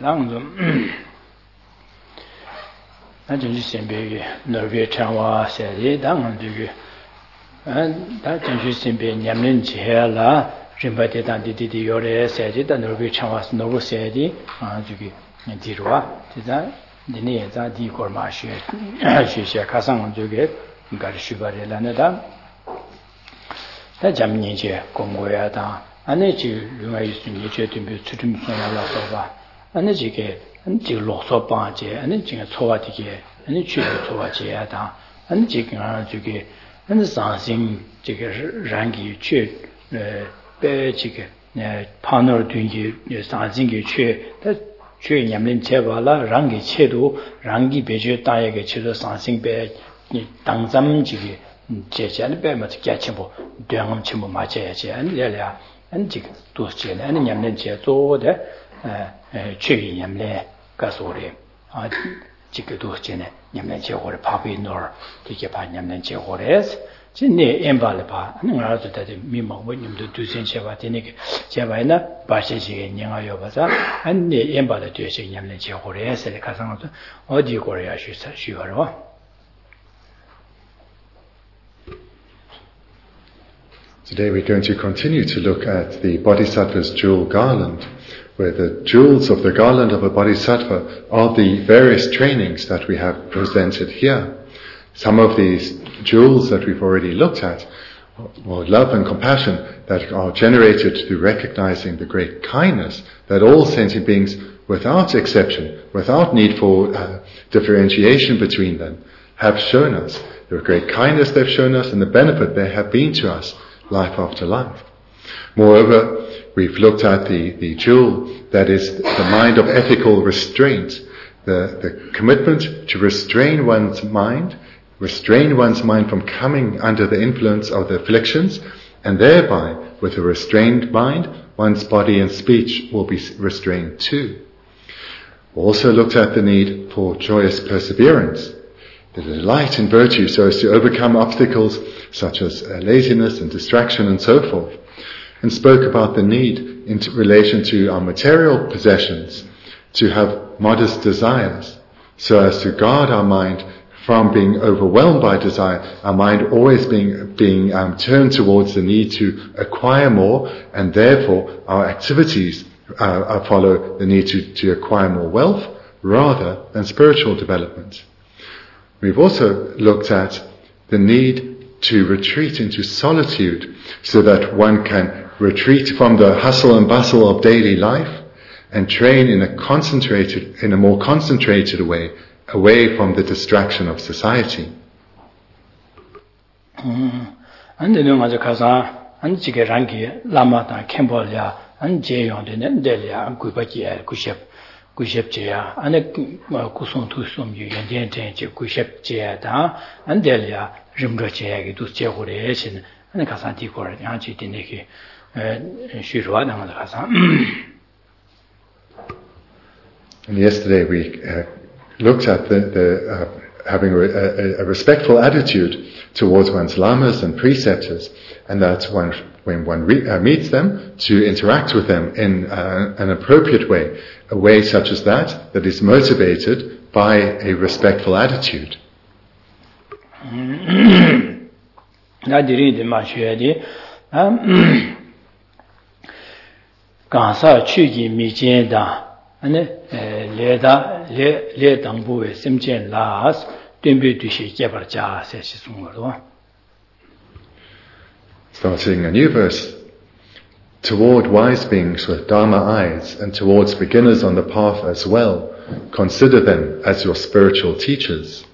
당도 아주 신비게 너비에 창와 세리 당한되게 다 전주 신비 냠는 지혜라 림바데 단디디 요래 세지다 너비 창와스 너고 세디 아주기 디로와 디자 니네 자 디고마시 시시야 가상 저게 가르시바레라네다 다 잠니제 공고야다 안에지 루마이스 니제 듬비 추림 소야라서바 안에지게 안지 로소바제 안에지가 초와디게 안에지 초와제야다 안지가 저게 안상신 저게 랑기 최 배지게 파너를 둔기 상진게 최 냠는 제발라 랑기 체도 랑기 배제 다에게 체도 상신배 당잠지게 제자는 배마다 같이뭐 대응은 전부 맞아야지 아니랴 안지 도스제는 아니 냠는 제도데 최이 냠래 가소리 아 지금 도스제는 냠는 제고를 밥이 넣어 되게 봐 냠는 제고래서 진네 엠발을 봐 나라도 다들 미망고 님도 두신 제가 되니까 제가이나 바시지게 냥아요 봐서 안네 엠발을 되시 냠는 제고래서 가상도 어디 고려야 쉬어요. Today we're going to continue to look at the Bodhisattva's jewel garland, where the jewels of the garland of a Bodhisattva are the various trainings that we have presented here. Some of these jewels that we've already looked at, or love and compassion, that are generated through recognizing the great kindness that all sentient beings, without exception, without need for differentiation between them, have shown us. The great kindness they've shown us and the benefit they have been to us, life after life. Moreover, we've looked at the jewel that is the mind of ethical restraint, the commitment to restrain one's mind from coming under the influence of the afflictions, and thereby, with a restrained mind, one's body and speech will be restrained too. Also looked at the need for joyous perseverance, the delight in virtue so as to overcome obstacles such as laziness and distraction and so forth, and spoke about the need in relation to our material possessions to have modest desires so as to guard our mind from being overwhelmed by desire, our mind always being turned towards the need to acquire more, and therefore our activities follow the need to acquire more wealth rather than spiritual development. We've also looked at the need to retreat into solitude so that one can retreat from the hustle and bustle of daily life and train in a more concentrated way, away from the distraction of society. 구십제야 안에 구송 투송 유연된제 구십제다 안델이야 림거제야기도 제고래신 안에 가서 디고를 양치 되네게 쉬루하는 거 가서. And yesterday we looked at the having a respectful attitude towards one's lamas and preceptors, and that when one meets them, to interact with them in an appropriate way, a way such as that is motivated by a respectful attitude. Starting a new verse, toward wise beings with Dharma eyes and towards beginners on the path as well, consider them as your spiritual teachers.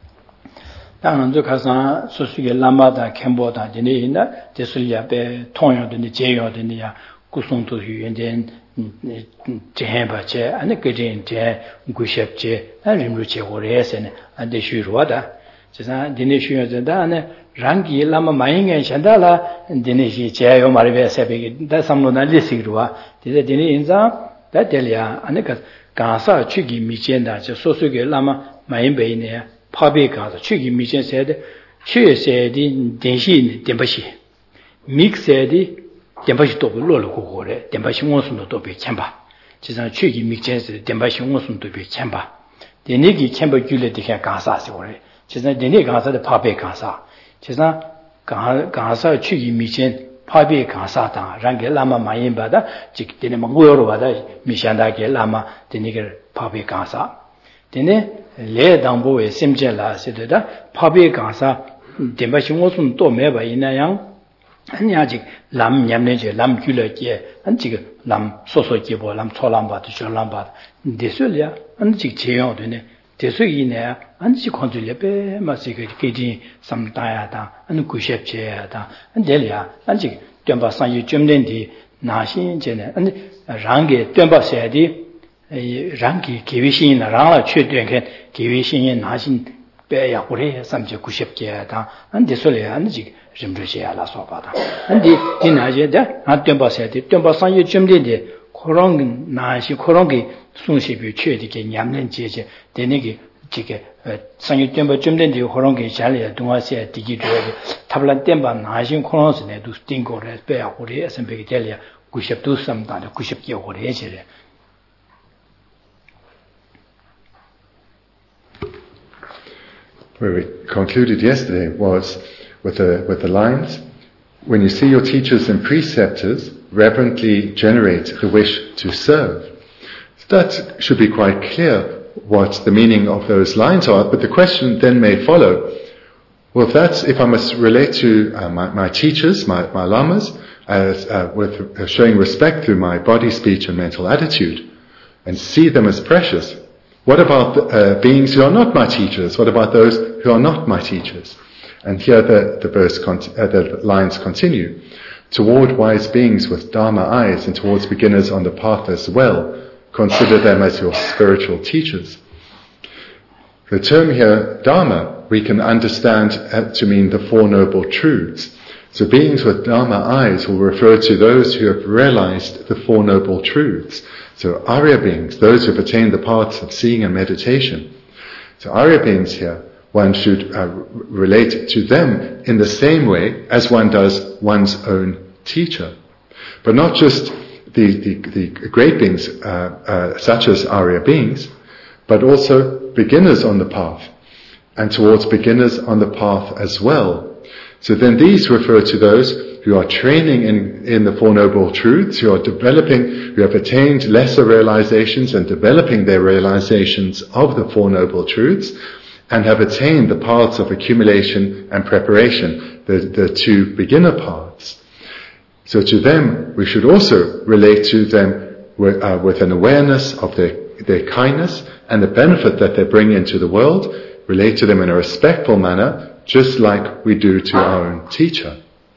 rangi lama mainga chandala dine ji jayo marbe sabe da samlona lisigruwa dine inza da delia aneka gansa chugi michenda je sosuge lama mainbe ne pabe gansa chugi michen sede chue sede denshi denbashi mix sede denbashi to lo lo ko gore denbashi wonsu no to be chamba 지상 최기 믹제스 덴바시 원순도 비 챈바 데니기 챈바 줄레 디게 가사시 오래 지상 데니 가사의 파베 가사 지상 가사 최기 믹젠 파베 가사다 랑게 라마 마인바다 직데네 망고요로 바다 미샨다게 라마 데니게 파베 가사 데네 레당보에 심젤라 세데다 파베 가사 덴바시 원순 또 매바 이나양 아니 아직 람 냠내제 람 귤러게 안지가 람 소소게 람 초람바도 쇼람바 데술이야 안지 제용되네 데수이네 안지 컨트롤레베 마시게 게디 삼다야다 안 구셰제야다 안델이야 안지 덴바상이 좀된디 나신제네 안 랑게 덴바세디 랑기 기위신이나 랑라 최된게 기위신이 나신 빼야 우리 삼제 구셰게야다 안데술이야 안지 rimrishaya la sobada. Andi dinajede atembaseade tembasanye chumdede korong nashi korongi sunsibi chedike nyamlen jeje denegi jige sanyu temba chumdede korongi jalya dungase digide tablan temba nashi koronsne du stingore pe akuri smbege delia kusheptu samda kushepke ore jere. Where we concluded yesterday was with the lines, when you see your teachers and preceptors reverently generate the wish to serve. That should be quite clear what the meaning of those lines are, but the question then may follow, well, if I must relate to my teachers, my lamas, as with showing respect through my body, speech and mental attitude, and see them as precious, what about beings who are not my teachers? What about those who are not my teachers? And here the lines continue. Toward wise beings with Dharma eyes and towards beginners on the path as well, consider them as your spiritual teachers. The term here, Dharma, we can understand to mean the Four Noble Truths. So beings with Dharma eyes will refer to those who have realized the Four Noble Truths. So Arya beings, those who have attained the paths of seeing and meditation. So Arya beings here, one should relate to them in the same way as one does one's own teacher. But not just the great beings, such as Arya beings, but also beginners on the path, and towards beginners on the path as well. So then these refer to those who are training in the Four Noble Truths, who are developing, who have attained lesser realizations and developing their realizations of the Four Noble Truths, and have attained the paths of accumulation and preparation, the two beginner paths. So to them, we should also relate to them with an awareness of their kindness and the benefit that they bring into the world, relate to them in a respectful manner, just like we do to our own teacher.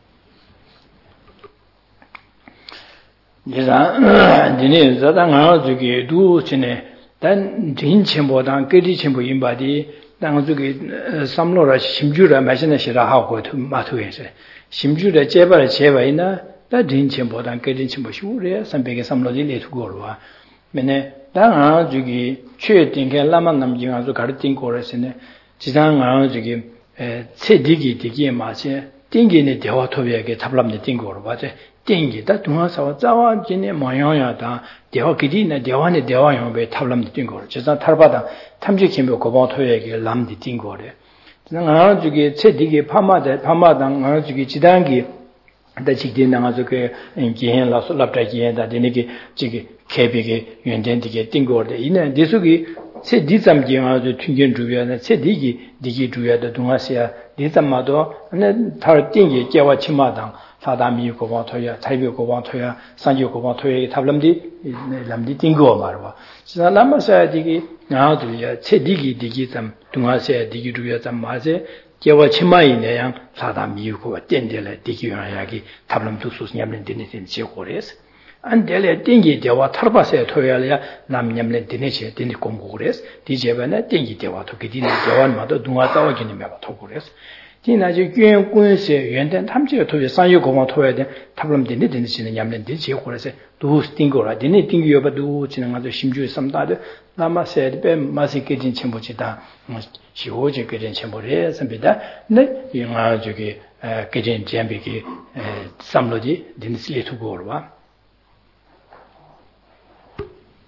당주기 삼로라 심주라 마시나시라 하고 마토에서 심주라 제발 제바이나 다 딘침보단 께딘침보시우레 삼백의 삼로지 내투고로와 맨에 당주기 최딩게 라만 남징아주 가르팅 거래스네 지상아 저기 체디기 디기에 마세 띵기네 대화 토비에게 답람네 띵거로 봐제 띵기다 동화사와 자와진의 모양야다 대화 기디네 대화네 대화용배 답람네 띵거로 지상 탈바다 탐지침보 고방 토비에게 람디 띵거래 지상아 저기 체디기 파마당 저기 지단기 다직디 나가서 그 인기행라서 랍다기에다 되니게 지기 개비게 연된디게 띵거래 이네 디수기 세 디삼기가도 튕긴 주변에 세 디기 주야도 동아시아 디삼마도 네 다 띵게 깨와 치마당 사다미 고방토야 타이비 고방토야 산지 고방토야 탑람디 람디 띵거 말와 지나 람마사 디기 나도야 세 디기 삼 동아시아 디기 주야 삼 마세 깨와 치마이네양 사다미 고가 땡델레 디기야기 탑람도 수스냠는 데니든 지고레스 안델레 띵기 대와 타르바세 토야리아 남냠레 디네체 디니 공고레스 디제바나 띵기 대와 토기디네 대와마도 동아타와 기니메가 토고레스 디나지 괜군세 연된 탐지가 토에 산유 고마 토야데 탑람디네 디니시네 냠레 디제고레스 두스 띵고라 디네 띵기여바도 지능아도 심주에 삼다데 나마세데 마시케진 쳔보지다 시오제 게진 쳔보레 선비다 네 영아 저기 게진 쳔비기 삼로지 디니스리 투고르와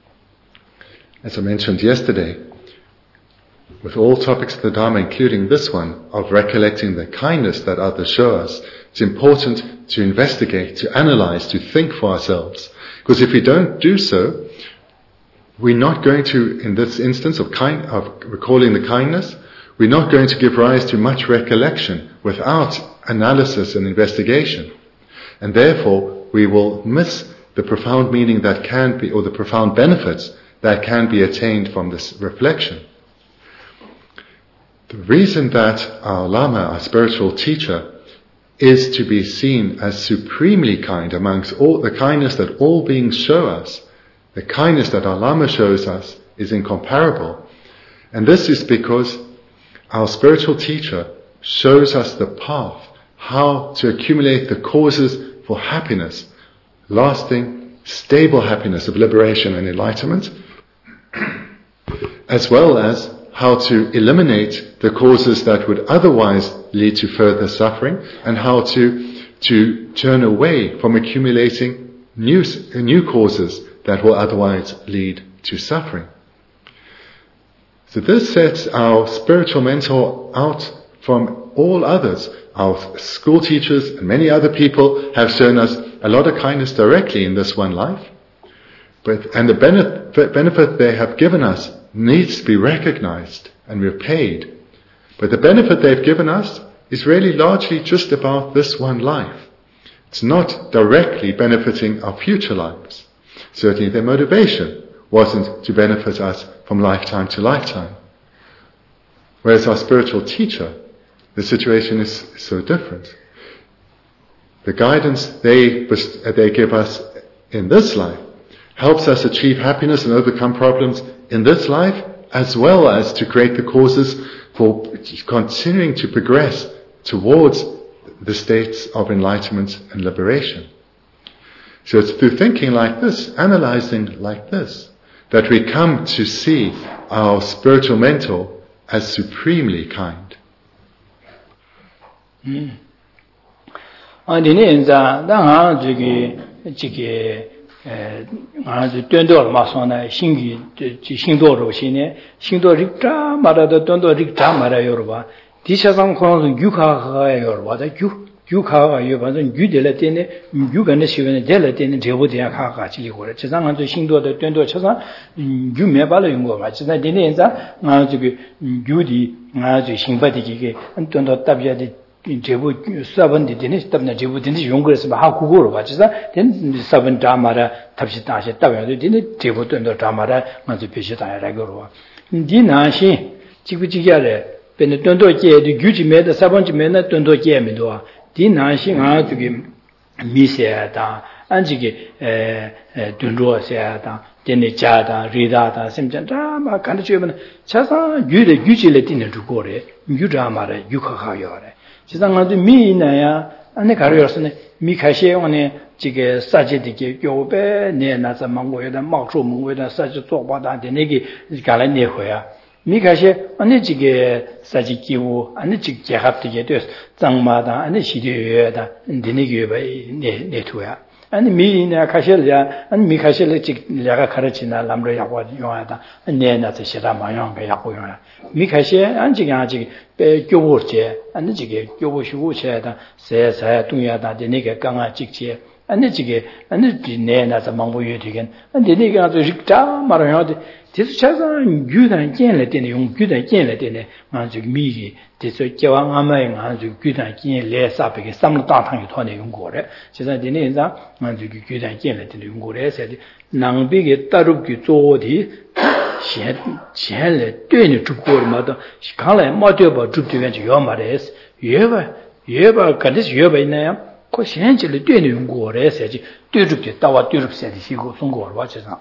as I mentioned yesterday, with all topics of the Dharma, including this one, of recollecting the kindness that others show us, it's important to investigate, to analyze, to think for ourselves. Because if we don't do so, we're not going to, in this instance of recalling the kindness, we're not going to give rise to much recollection without analysis and investigation. And therefore, we will miss the profound meaning that can be, or the profound benefits that can be attained from this reflection. The reason that our Lama, our spiritual teacher, is to be seen as supremely kind amongst all the kindness that all beings show us, the kindness that our Lama shows us is incomparable. And this is because our spiritual teacher shows us the path, how to accumulate the causes for happiness, lasting, stable happiness of liberation and enlightenment, as well as how to eliminate the causes that would otherwise lead to further suffering, and how to turn away from accumulating new causes that will otherwise lead to suffering. So this sets our spiritual mentor out from all others. Our school teachers and many other people have shown us a lot of kindness directly in this one life. And the benefit they have given us needs to be recognized and repaid. But the benefit they've given us is really largely just about this one life. It's not directly benefiting our future lives. Certainly their motivation wasn't to benefit us from lifetime to lifetime. Whereas our spiritual teacher, the situation is so different. The guidance they give us in this life helps us achieve happiness and overcome problems in this life, as well as to create the causes for continuing to progress towards the states of enlightenment and liberation. So it's through thinking like this, analyzing like this, that we come to see our spiritual mentor as supremely kind. 유카가 요반은 유del에 때네 유간의 시간에 del에 때는 제보대야 가가지 이거래. 지상한도 신도도 된도 쳐서 유매발로 용거 맞지나 되네자 아주 유디 아주 신바디게 안ton도 답이야지 제보 사번디 되네 답나 제보든지 용거에서 하 국어로 맞지나 된 사번 다마라 답시 다시 답이야지 되네 제보든도 다마라 맞지 표시다야라고로. 디나시 지구지야래 근데 돈도 제도 규지매도 사번지매나 돈도 제매도 디나시 아주기 미세다 안지기 돈로세다 데네자다 리다다 심전다 막 간주면 차사 유의 규지를 띠는 주고래 유라마래 유카가요래 지상아도 미나야 안에 가려서네 미카시에오네 지게 사제디게 교배 내나서 망고에다 막초 망고에다 사제做바다 데네기 갈래 내호야 미가시 안에 지게 사지기고 안에 지 제합되게 돼서 장마다 안에 시대에다 인디니게 네투야 아니 미나 카실야 아니 미카실에 지가 가르치나 남로 야고 용하다 내나서 시라 마용게 야고 용하 미카시 안지가 아직 교보제 안에 지게 교보시고체다 세사야 동야다 데니게 강아 직제 안에 지게 안에 내나서 망보여 되긴 안에 네가 아주 직다 말하는데 지수차선 유단见了 되네 용 유단 见了 되네 아주 미기 대서 교황 아마에 아주 유단 见了 사백에 삼로 다탕이 토네 용고래 지사 되네 인자 아주 유단 见了 되네 용고래 세디 낭비게 따르기 조디 셴 되네 죽고마다 강래 못되어 죽되면 요 말에스 예바 간데스 예바 있나요 그 현실을 되네 용고래 세지 되죽게 따와 되죽세디 시고 송고를 와지상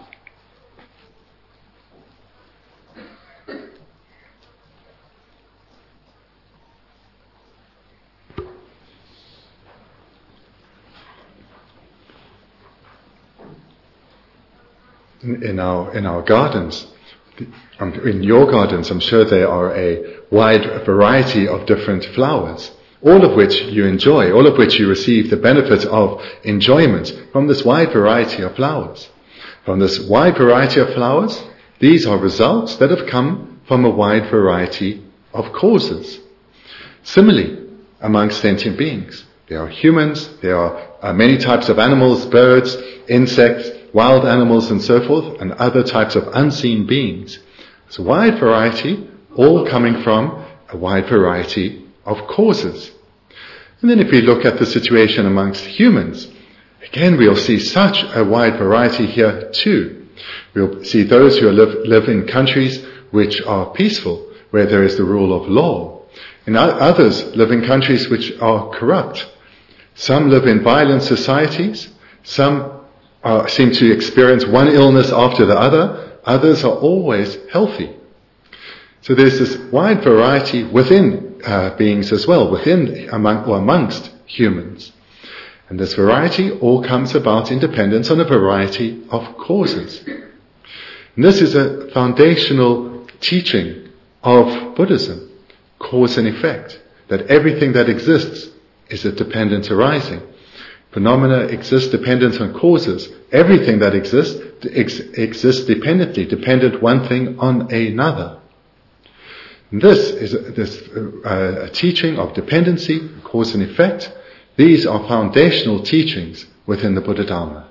In our gardens, in your gardens, I'm sure there are a wide variety of different flowers, all of which you enjoy, all of which you receive the benefit of enjoyment from this wide variety of flowers. From this wide variety of flowers, These are results that have come from a wide variety of causes. Similarly, amongst sentient beings, there are humans, there are many types of animals, birds, insects, wild animals and so forth, and other types of unseen beings. It's a wide variety, all coming from a wide variety of causes. And then if we look at the situation amongst humans, again we'll see such a wide variety here too. We'll see those who live in countries which are peaceful, where there is the rule of law. And others live in countries which are corrupt. Some live in violent societies. Some seem to experience one illness after the other. Others are always healthy. So there's this wide variety within beings as well, amongst humans. And this variety all comes about in dependence on a variety of causes. And this is a foundational teaching of Buddhism. Cause and effect, that everything that exists is a dependent arising. Phenomena exist dependent on causes. Everything that exists dependently, dependent one thing on another. And this is a teaching of dependency, cause and effect. These are foundational teachings within the Buddha Dharma.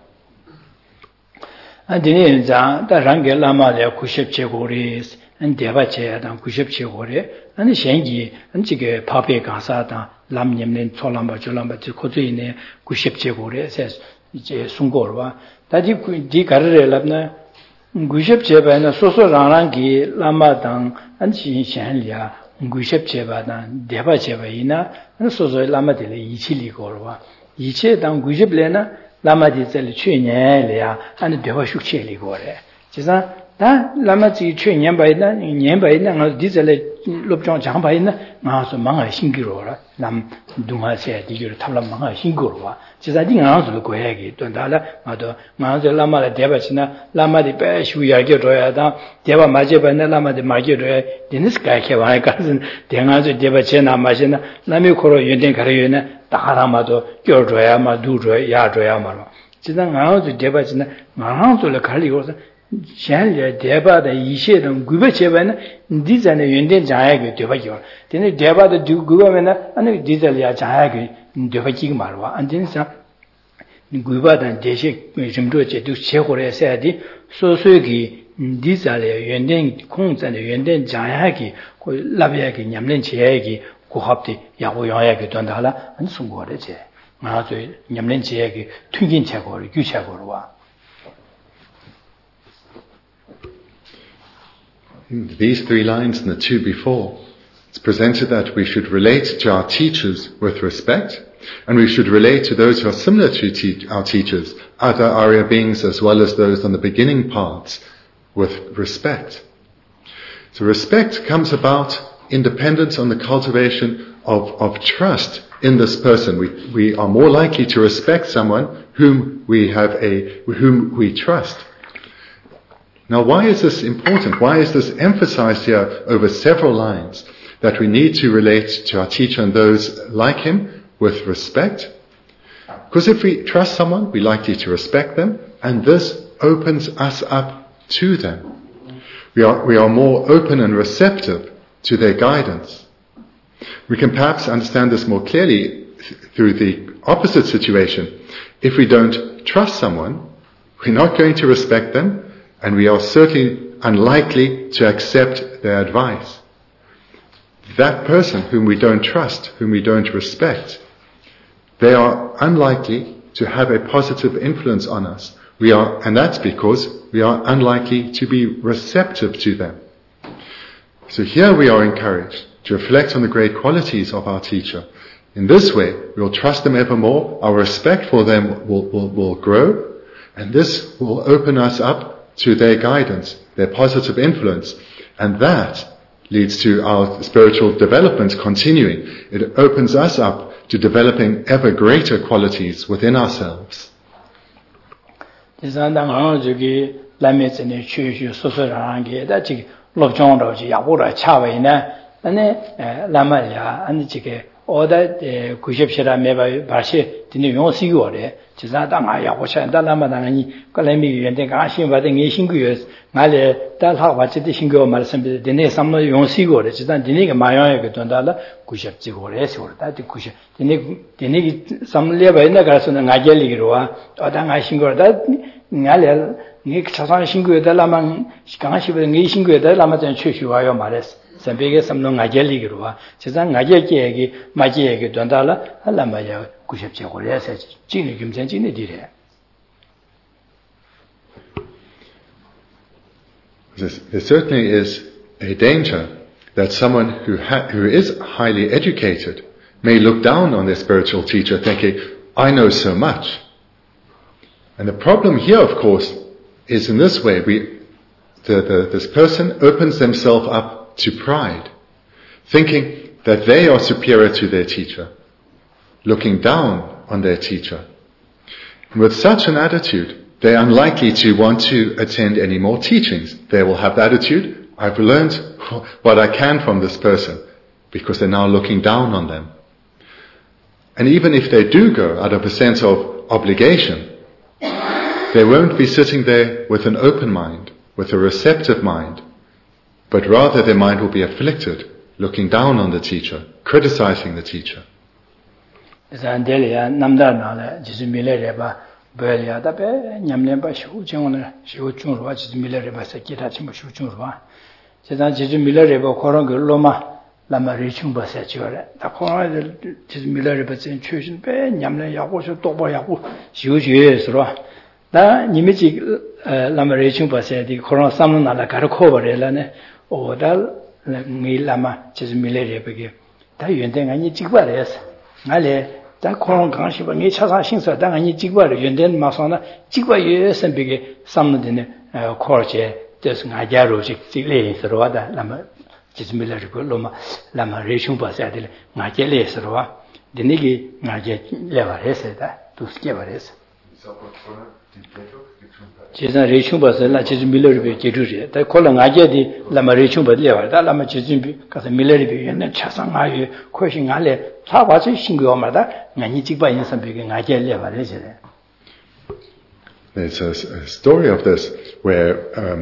And Devache and Kushep Chegore, and the Shengi, and Chige Pape Gansata, Lam Yemen, Tolamba, Jolamba, Kotine, Kushep Chegore, says Sungorwa. That you could decare Labna, Gushep Cheba, and Soso Rangi, Lama Dang, and Shenlia, Gushep Cheba, and Devacheva Ina, and Soso Lama de Ichili Gorwa. Iche Dang Gushep Lena, Lama de Chunia, and Devashu Cheli Gore. 다 라마지 최년바이나 년바이나 디젤레 롭정 장바이나 나서 망아 신기로라 남 동아세 디기로 탑람 망아 신기로와 지사디 나서 고야기 돈달라 마도 나서 라마라 대바치나 라마디 배슈야게 줘야다 대바 마제바나 라마디 마게로야 디니스카케 와이가슨 대가서 대바체나 마시나 남이 코로 연된 가려요나 다하라마도 껴줘야 마두줘야 야줘야 말마 지사 나서 대바치나 나서를 갈리고서 샹리아 대바다 이셰는 구베체바는 디자네 연된 자야게 되바기요. 근데 대바도 구베면은 아니 디자리아 자야게 되바기가 말와. 안진사 구바단 대식 좀도제 두 최고래 해야지 소소기 디자리아 연된 공자네 연된 자야게 그 라비아게 냠는 제야게 고합디 야고야게 된다라 안 숨고래제. 맞아 냠는 제야게 튕긴 최고를 규체고로 와. In these three lines and the two before, it's presented that we should relate to our teachers with respect, and we should relate to those who are similar to our teachers, other Arya beings as well as those on the beginning paths, with respect. So respect comes about in dependence on the cultivation of trust in this person. We are more likely to respect someone whom we trust. Now, why is this important? Why is this emphasized here over several lines, that we need to relate to our teacher and those like him with respect? Because if we trust someone, we're likely to respect them, and this opens us up to them. We are more open and receptive to their guidance. We can perhaps understand this more clearly through the opposite situation. If we don't trust someone, we're not going to respect them, and we are certainly unlikely to accept their advice. That person whom we don't trust, whom we don't respect, they are unlikely to have a positive influence on us. And that's because we are unlikely to be receptive to them. So here we are encouraged to reflect on the great qualities of our teacher. In this way, we'll trust them ever more, our respect for them will grow, and this will open us up to their guidance, their positive influence, and that leads to our spiritual development continuing. It opens us up to developing ever greater qualities within ourselves. 오다 구십시라 매바 바시 dine yong si go de ji za da ma ya wo chen da la ma da ni ko le mi yuan de ga xin ba de nge xin gu ye nga le da la wa ji de xin go ma san bi dine sam no yong si go de ji dan dine ge ma yang ye ge don da la gu shap ji go re so da de gu shap dine sam le ba na ga so na nga je li ge ro wa da nga xin go da nga le ni cha san xin gu de la ma ga xi ba nge xin gu de la ma zhen chu xu wa yo ma le 선배게 삼동 아jel리기로 와 세상 아jel기에게 마지에게 된다라 할라마야 90제 고려해서 진이 김전진이 디래 There certainly is a danger that someone who is highly educated may look down on their spiritual teacher thinking, I know so much. And the problem here, of course, is in this way, this person opens themselves up to pride, thinking that they are superior to their teacher, looking down on their teacher. And with such an attitude, they are unlikely to want to attend any more teachings. They will have the attitude, I've learned what I can from this person, because they're now looking down on them. And even if they do go out of a sense of obligation, they won't be sitting there with an open mind, with a receptive mind, but rather their mind will be afflicted, looking down on the teacher, criticizing the teacher. 오달 밀라마 지밀레레베게 다 연대 아니 찍바레스 알레 다 코론 강시바 니 차사 신서 다 아니 찍바레 연대 마서나 찍바예 선비게 삼는데 코르제 데스 나자로 찍레스로다 라마 지밀레르고 로마 라마 레숑바사들 나제레스로와 데니기 나제 레바레스다 두스케바레스 제가 레숑바서 라 지밀레르베 제주제 다 콜랑 아제디 라마 레숑바 레바다 라마 지진비 가서 밀레르베 연내 차상아유 코신 알레 차바지 신고마다 나니 찍바 인선비게 나제 레바레제. There's a story of this where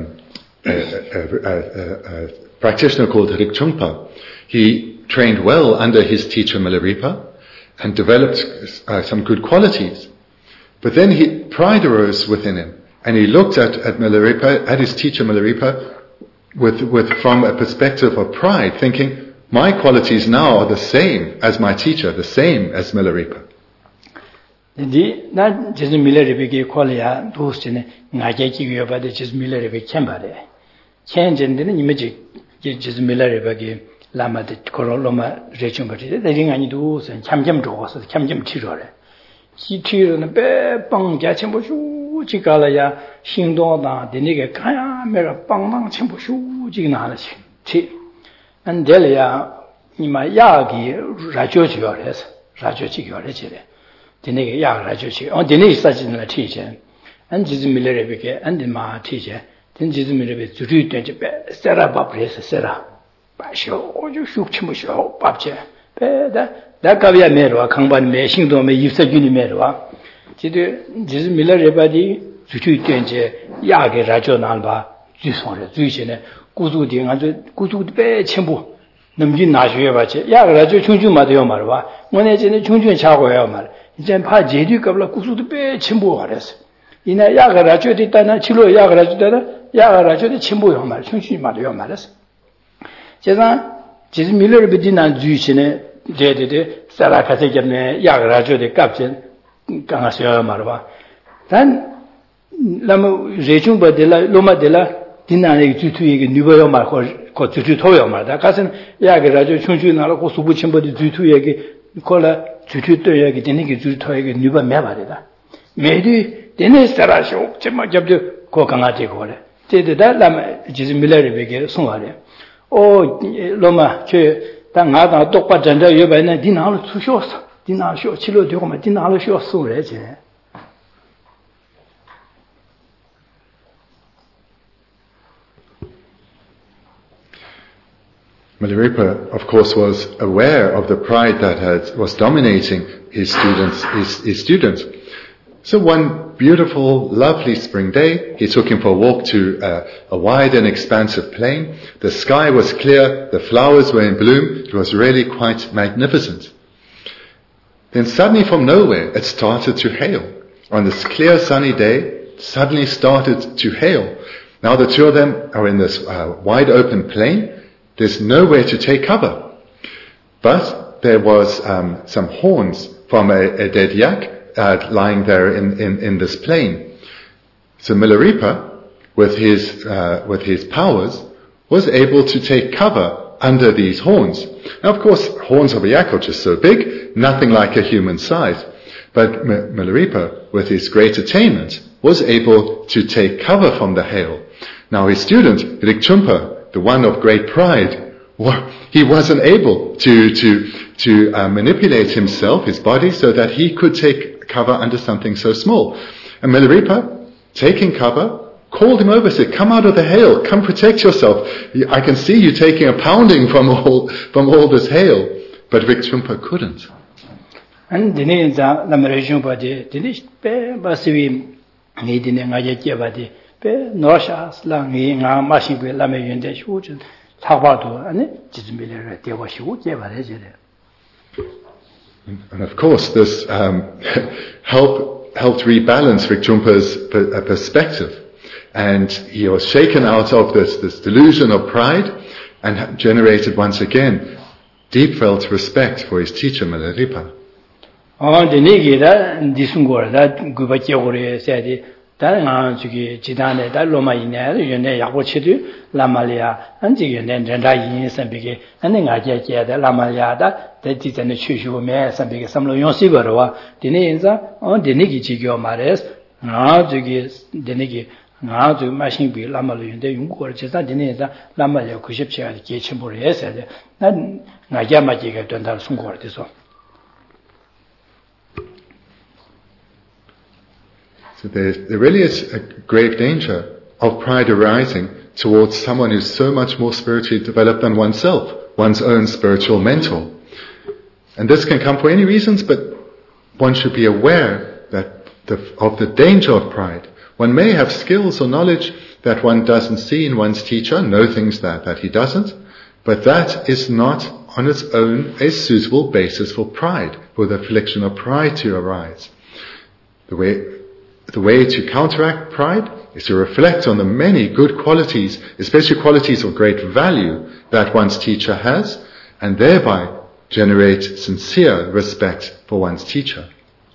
a practitioner called Rik Chungpa, he trained well under his teacher Milarepa and developed some good qualities. But then pride arose within him, and he looked at Milarepa, at his teacher Milarepa, from a perspective of pride, thinking, my qualities now are the same as my teacher, the same as Milarepa. Di na jiz Milarepa ki qualia dostine ngaje ki yoba de jiz Milarepa kembare. Kenjende ni meji jiz Milarepa ki lama de koroloma rechumba de ringani do sen chamjam jogo서 chamjam 치료래. 시티로는 빼빵 자체보슈 지가라야 행동다 되니게 가야메라 빵빵 첨보슈 지나하지. 치 안델야 이마 야기 라조지요래서 라조지요래지래. 되니게 야 라조지. 되니 사진을 티제. 안지즈밀레베게 안디마 티제. 된지즈밀레베 주류 된지 세라바브레스 세라. 바쇼 오주 슉침보쇼 밥제. 배다 다가비야 메로와 강반 메싱도메 입사균이 메로와 지도 지즈 밀러레바디 주주된제 야게 라조난바 주송래 주시네 구두딩 아주 구두배 첨부 넘긴 나셔야바지 야게 라조 충주마도요 말와 원래제는 충주에 차고요 말 이제 파 제디 qabla 구두배 첨부 하랬어 이나 야게 라조디 따나 치료 야게 라조다 야게 라조디 첨부요 말 충주마도요 말했어 제가 지즈 밀러레바디나 주시네 제데데 사라카세게네 야그라조데 깝진 강하셔 말봐 단 라모 제중바데라 로마데라 디나네 주투에게 누버요 말고 고 주투 토요 말다 가선 야그라조 충주나로 고수부 첨버디 주투에게 콜라 주투 떠야게 되는게 주투에게 누버 매바리다 메디 데네 사라쇼 제마 잡죠 고 강하지 고래 제데다 라마 지즈 밀레르베게 송하래 오 로마 제 당하다 똑바전자 여배는 디나로 수쇼서 디나쇼 치료 되고만 디나로 쇼소래지 Milarepa, of course, was aware of the pride that was dominating his students. So one beautiful, lovely spring day, he took him for a walk to a wide and expansive plain. The sky was clear, the flowers were in bloom, it was really quite magnificent. Then suddenly from nowhere, it started to hail. On this clear sunny day, it suddenly started to hail. Now the two of them are in this wide open plain. There's nowhere to take cover. But there was some horns from a dead yak lying there in this plain. So Milarepa, with his powers, was able to take cover under these horns. Now, of course, horns of a yak are just so big, nothing like a human size. But Milarepa, with his great attainment, was able to take cover from the hail. Now, his student, Rikchumpa, the one of great pride, he wasn't able to manipulate himself, his body, so that he could take cover under something so small. And Milarepa, taking cover, called him over, said, "Come out of the hail, come protect yourself. I can see you taking a pounding from all this hail." But Rikchumpa couldn't. And the names are the Malaysian body, the Basivi, needing a Naya body, Norsha, Slang, Machine, Lamayan, the Shuch, Tabado, and it is Miller, there was Shuch, and of course, this helped rebalance Rikchumpa's perspective. And he was shaken out of this delusion of pride and generated once again deep felt respect for his teacher Milarepa. Oh, the Nigida, this one, that Gubachore said, that Chidane, that Loma in there, Yawachidu, Lamalia, and the Nendai and Big, and then I get the Lamalia, that is an issue, and big some Yonsigoroa, the names on the Nigi Chigio Mares, now to get the Nigi. Now to machine be Lamalu, the Yungur, just not the name that Lamalia Kushipcha, Kitchenbury said, that Nayamajiga don't have some word. So there really is a grave danger of pride arising towards someone who's so much more spiritually developed than oneself, one's own spiritual mentor. And this can come for any reasons, but one should be aware of the danger of pride. One may have skills or knowledge that one doesn't see in one's teacher, know things that he doesn't, but that is not on its own a suitable basis for pride, for the affliction of pride to arise. The way to counteract pride is to reflect on the many good qualities, especially qualities of great value that one's teacher has, and thereby generate sincere respect for one's teacher.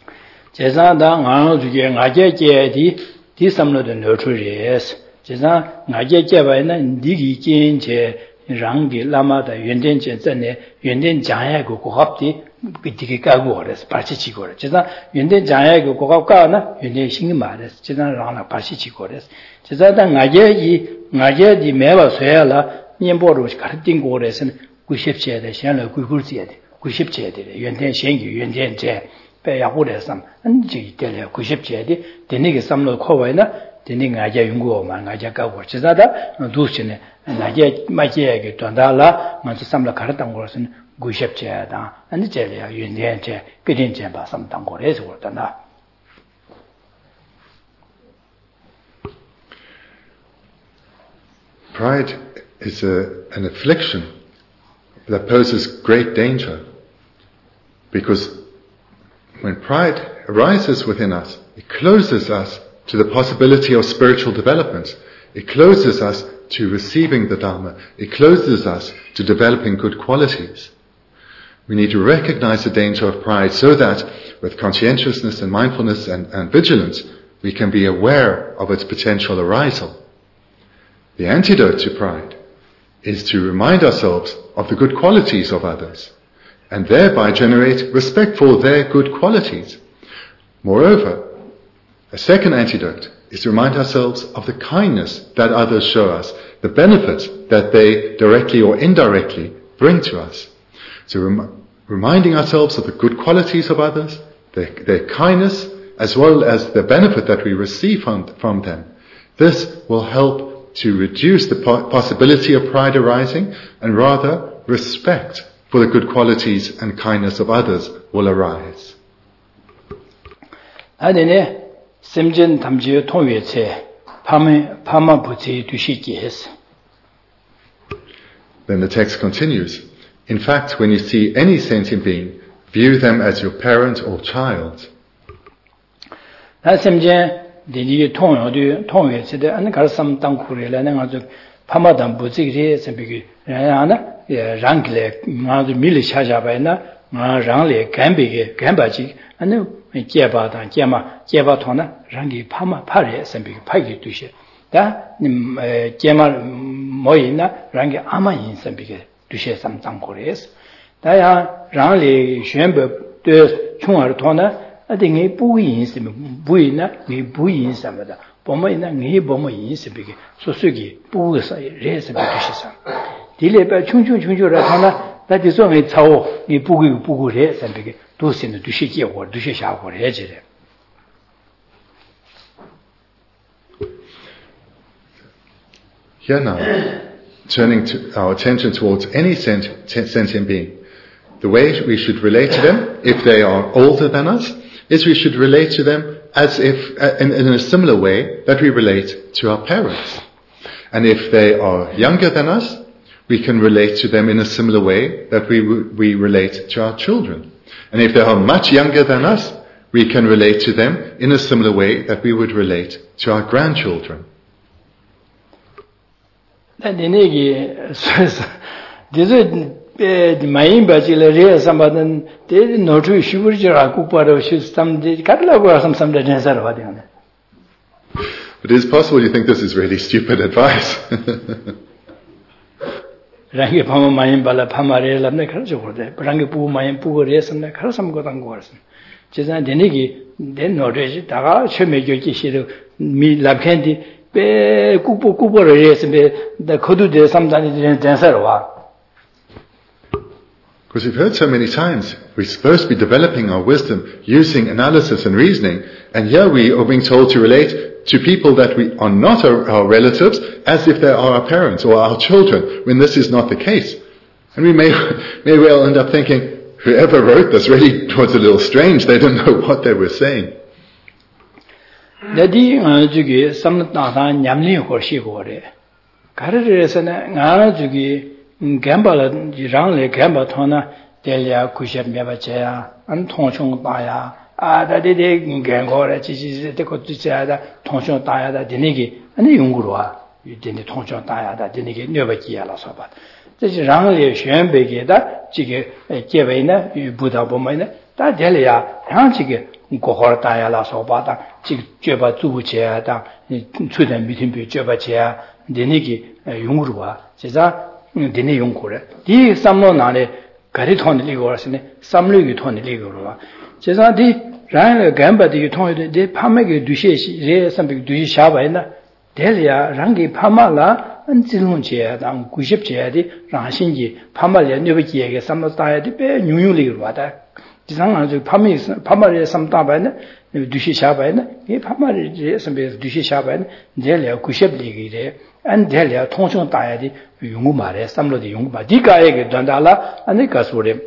This some of the nurturers. Jeza Naja Javana, Digi Change, Rangi Lama, the Yundan Jensane, Yundan Jayago Hopti, Pitikagoras, Pachichigores. Jeza Yundan Jayago Kokana, Yundan Shingimares, Jeza Rana Pachichigores. Jeza Naja di Meva Suela, Niemboros, Kartingores, and Gushipche, the Shana Gugurziad, Gushipche, Yundan Shingi, Yundan Jay. Yahuresam and Gitelia Kushipchedi, the nigger some no coina, the Ningaja Yungo, Mangaja watches that, no Ducine, and I get my jag to Andala, Mansamla Karatangos and Gushipcheda, and the Jelia, Yundian, getting Jamba, some Tangores or Tanda. Pride is an affliction that poses great danger because when pride arises within us, it closes us to the possibility of spiritual development. It closes us to receiving the Dharma. It closes us to developing good qualities. We need to recognize the danger of pride so that with conscientiousness and mindfulness and vigilance, we can be aware of its potential arisal. The antidote to pride is to remind ourselves of the good qualities of others, and thereby generate respect for their good qualities. Moreover, a second antidote is to remind ourselves of the kindness that others show us, the benefits that they directly or indirectly bring to us. So reminding ourselves of the good qualities of others, their kindness, as well as the benefit that we receive from them. This will help to reduce the possibility of pride arising and rather respect for the good qualities and kindness of others will arise. 아데네 심진 담지의 통외체 파마 부치 두시기스. Then the text continues. In fact, when you see any sentient being, view them as your parent or child. 나심진 디니 통외체데 안 가르삼 땅쿠레라는 아주 파마담 부지리 선비기 하나 랑글레 마도 밀리 샤자바이나 랑레 감비게 감바지 아니 제바다 제바토나 랑기 파마 파레 선비기 파기 두시 다 제마 모이나 랑기 아마인 선비기 두시 삼땅고레스 다야 랑레宣布对총알 토나 어디에 부인 있으면 부인나 이 부인 있으면다 보면나 이 보면 있으비게 소수기 부에서 레스 비시사 딜레바 충충충주라 하나 다지 소에 차오 이 부구래 선비게 도시는 두시기 워 두시샤고 해지래. Here now, turning our attention towards any sentient being, the way we should relate to them, if they are older than us, is we should relate to them as if, in a similar way that we relate to our parents. And if they are younger than us, we can relate to them in a similar way that we relate to our children. And if they are much younger than us, we can relate to them in a similar way that we would relate to our grandchildren. The main bachelor here, somebody did not to shoot your Kuparo, some catalog some dancer. But it is possible you think this is really stupid advice. Rangi Pama Mayan Bala Pamare Lamnakars over there, Rangi Pu Mayan Pu race and the Karsam Gotan Gorson. Chizan Denigi, then no rage, Tara, Chemaki, me Lapkendi, Be Kupu race, the Kodu de sometimes dancer. Because we've heard so many times, we're supposed to be developing our wisdom using analysis and reasoning, and here we are being told to relate to people that we are not our relatives as if they are our parents or our children, when this is not the case. And we may well end up thinking, whoever wrote this really was a little strange, they didn't know what they were saying. Gambala Rangle Gamba Tona, Delia Kushab Mabachea, and Tonchong Daya, Ada de Gangora, the Cotuciada, Tonchong Daya, Denigi, and the Yungurua, you didn't Tonchong Daya, Denigi, never Kia Sobat. This is Rangle Shem Begeda, Chige, Kevena, Buddha Bomena, that Delia, Hanchige, Gohor Daya La Sobata, Jeba Zuchea, to them between Jebachea, Denigi, Yungurua, Cesar. Dine Yungkure. Di Samno Nane, Gariton Ligorasine, Samlu Ton Ligorua. Cesar di Rang Gamba di Ton de Pameg Dushi, Re Sambic Dushi Shabaina, Delia, Rangi Pamala, and Zilunchea, and Guship Chedi, Ranshingi, Pamalia, Nubikia, Samotaya, the Bear, New Ligurata. Disang Pamari, some Tabana, Dushi Shabaina, Pamari, some Dushi Shabain, Delia, Guship Ligide. And Delia, Tonchon Diadi, Yungumare, some of the Yungba, Dika Dandala, and the Gasuri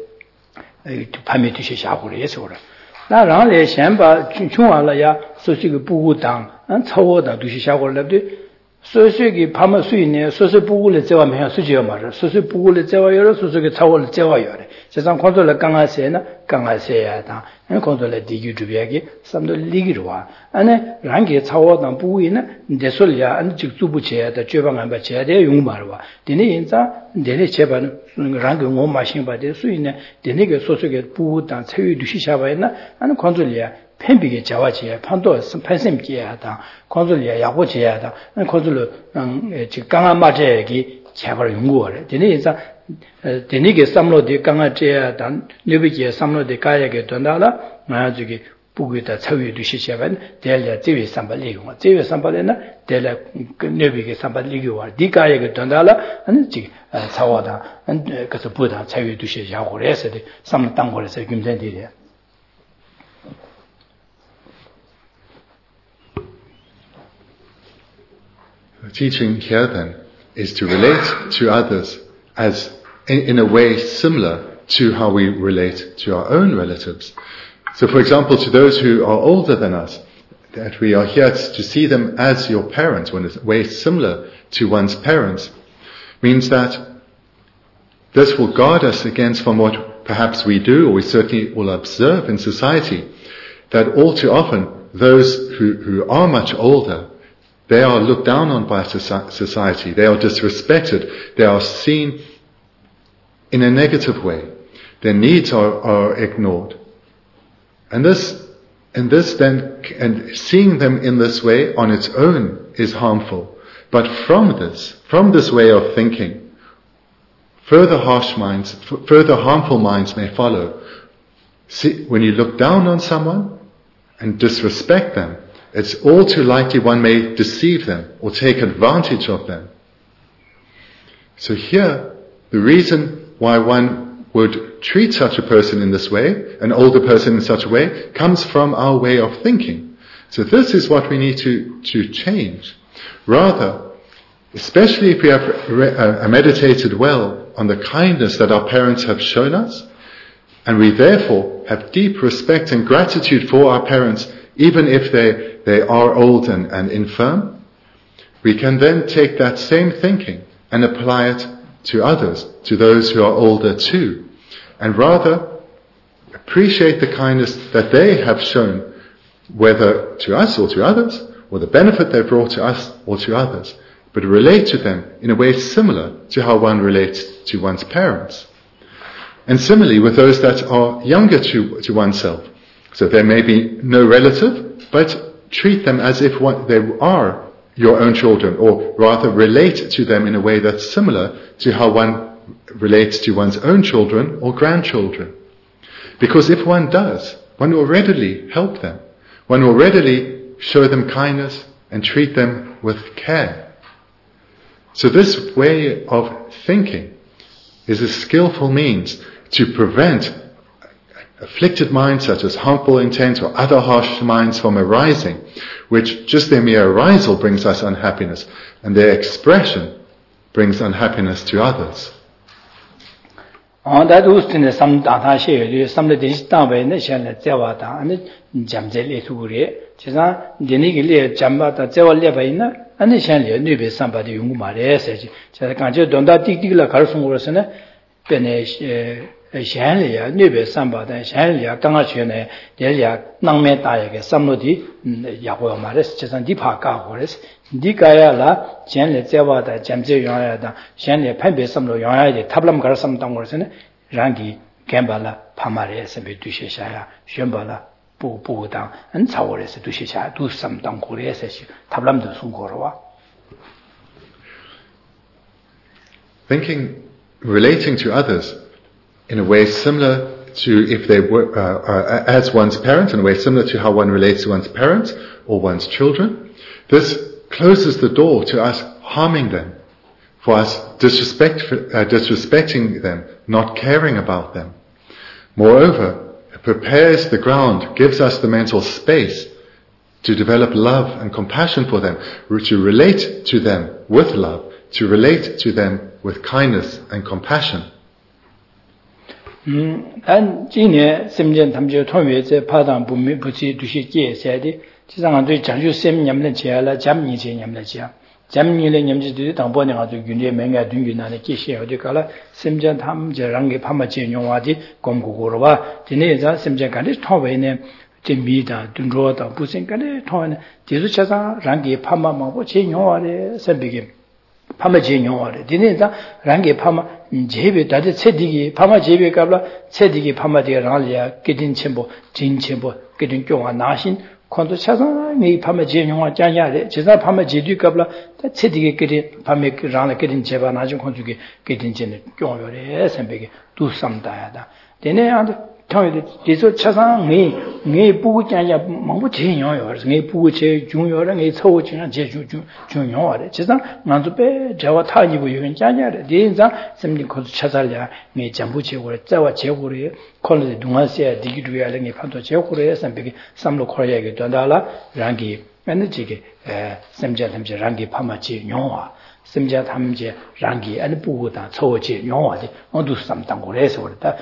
to Pamitisha Shapuri, or La Rale Shamba, Chunalaya, Sosi Budan, and Tawoda, Dushisha left. Sosi Pamasui, Sosi Bugul, Zewam, Sujamar, Sosi Bugul, Zewayor, Sosi Tawel Zewayor. Says on Condola Gangasena, Gangasea, and Condola Digi Dubiagi, some of the Ligua, and Rangi Tawad and Buina, Desolia, and Jiktubuche, the Jebang and Bache, de Yungmarwa, Deniza, Deni Cheban, Rangi Mo machine by the Suina, the nigger Sosi Bud and Tui Dushishavana, and Condolia. Pembige Jawachia, Pandos, some Pessim Giata, Consulia Yahuchiata, and Consulu Chicanga Majegi, Chavar Yungur. Denisa, the nigger Samlo de Gangajea, Nubiki, Samlo de Kayake Dondala, Majuki, Pugita, Tawi Dushishavan, Delia Tivi Sambaligo, Tivi Sambalena, Delia Nubiki Sambaligo, Dikayake Dondala, and Sawada, and Kasapuda, Tawi Dushishav, some Tangores, Gimzendia. The teaching here then is to relate to others as in a way similar to how we relate to our own relatives. So, for example, to those who are older than us, that we are here to see them as your parents, in a way similar to one's parents, means that this will guard us against from what perhaps we do, or we certainly will observe in society, that all too often those who are much older, they are looked down on by society, they are disrespected, they are seen in a negative way, their needs are ignored. And seeing them in this way on its own is harmful. But from this way of thinking, further harmful minds may follow. See, when you look down on someone and disrespect them, it's all too likely one may deceive them or take advantage of them. So here, the reason why one would treat such a person in this way, an older person in such a way, comes from our way of thinking. So this is what we need to change. Rather, especially if we have meditated well on the kindness that our parents have shown us, and we therefore have deep respect and gratitude for our parents, even if they are old and infirm, we can then take that same thinking and apply it to others, to those who are older too, and rather appreciate the kindness that they have shown, whether to us or to others, or the benefit they've brought to us or to others, but relate to them in a way similar to how one relates to one's parents. And similarly with those that are younger to oneself. So there may be no relative, but treat them as if they are your own children, or rather relate to them in a way that's similar to how one relates to one's own children or grandchildren. Because if one does, one will readily help them. One will readily show them kindness and treat them with care. So this way of thinking is a skillful means to prevent afflicted minds such as harmful intent or other harsh minds from arising, which just their mere arisal brings us unhappiness, and their expression brings unhappiness to others. That was in some data share, some of the Istanbul nation at Zawata and Jamjel Eturi, Chisa, Denigili, Jambata, Zawalevina, and the Shanley, Nubi, somebody whom my essay, Chakanjo, don't that particular Carson Rosana, Benesh. Shanlia, Nubi, Samba, Shanlia, Gangachune, Delia, Nangmeta, Samlodi, Yahoo Maris, Chesan Dipaka, Horis, Dikaya la, Shanley Zawada, Jamze Yada, Shanley Pembe Samlo Yaya, Tablam Garsam Dangorsen, Rangi, Gambala, Pamares, and Dushaya, Shambala, Budang, and Towers, Dushaya, do some Dangores, Tablam de Sungorwa. Relating to others in a way similar to if they were as one's parent, in a way similar to how one relates to one's parents or one's children. This closes the door to us harming them, for us disrespecting them, not caring about them. Moreover, it prepares the ground, gives us the mental space to develop love and compassion for them, to relate to them with love, to relate to them with kindness and compassion. 단今年 심전 탐지 통외제 파당 부미 부치 두시 제세디 지상한 对장주 셈 냠는 제라 잠니 제 냠는 제 잠니를 냠지들이 당번에 가서 균에 맹가 둔균나네 계시 어디 가라 심전 탐제랑게 파마제 용화디 공고고로와 디네자 심전 간에 통외네 제미다 둔로다 부생간에 통외네 디수차사 랑게 파마마고 제 용화래 선비게 파마제 용화래 디네자 랑게 파마 제베 다데 체디기 파마 제베 갑라 체디기 파마디 라리아 기딘 쳔보 진 쳔보 기딘 교와 나신 콘도 차상 네 파마 제용화 짜냐레 제사 파마 제디 갑라 체디기 기딘 파메 라나 기딘 제바 나진 콘주기 기딘 쳔네 교요레 선베게 두삼다야다 데네 안데 통에 디소 차상 네 부고 짜냐 망부 제용요 네 부고 제 중요라 네 처우 지나 제주 중요하래 제사 난도베 제와 타지고 요건 짜냐레 디자 샘니 코스 차살야 네 잠부 제고레 짜와 제고레 콜레 동아시아 디기두야레 네 판도 제고레 선베게 삼로 코리아게 된다라 랑기 ane jige semja tamje rangi pama je nyongwa semja tamje rangi ane bugu da chowo je nyongwa de ondu samdang gore so da.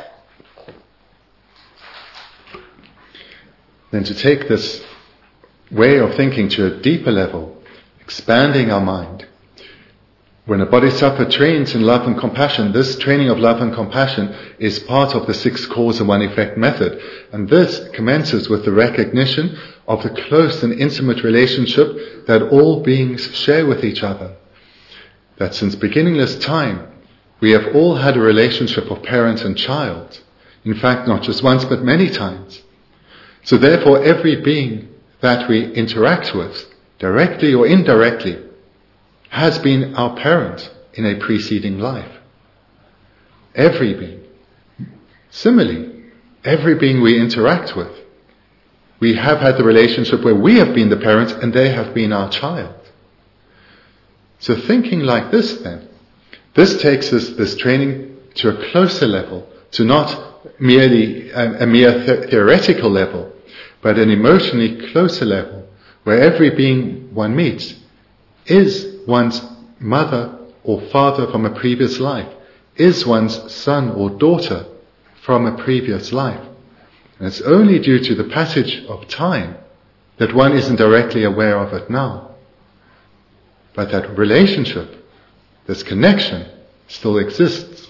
Then to take this way of thinking to a deeper level, expanding our mind. When a bodhisattva trains in love and compassion, this training of love and compassion is part of the 6 cause and 1 effect method. And this commences with the recognition of the close and intimate relationship that all beings share with each other. That since beginningless time, we have all had a relationship of parent and child. In fact, not just once, but many times. So therefore, every being that we interact with, directly or indirectly, has been our parent in a preceding life. Every being. Similarly, every being we interact with, we have had the relationship where we have been the parent and they have been our child. So thinking like this then, this takes us, this training, to a closer level, to not merely a mere theoretical level, but an emotionally closer level, where every being one meets is one's mother or father from a previous life, is one's son or daughter from a previous life. And it's only due to the passage of time that one isn't directly aware of it now. But that relationship, this connection, still exists.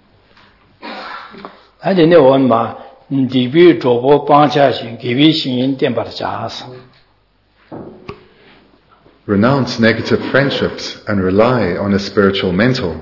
Renounce negative friendships and rely on a spiritual mentor.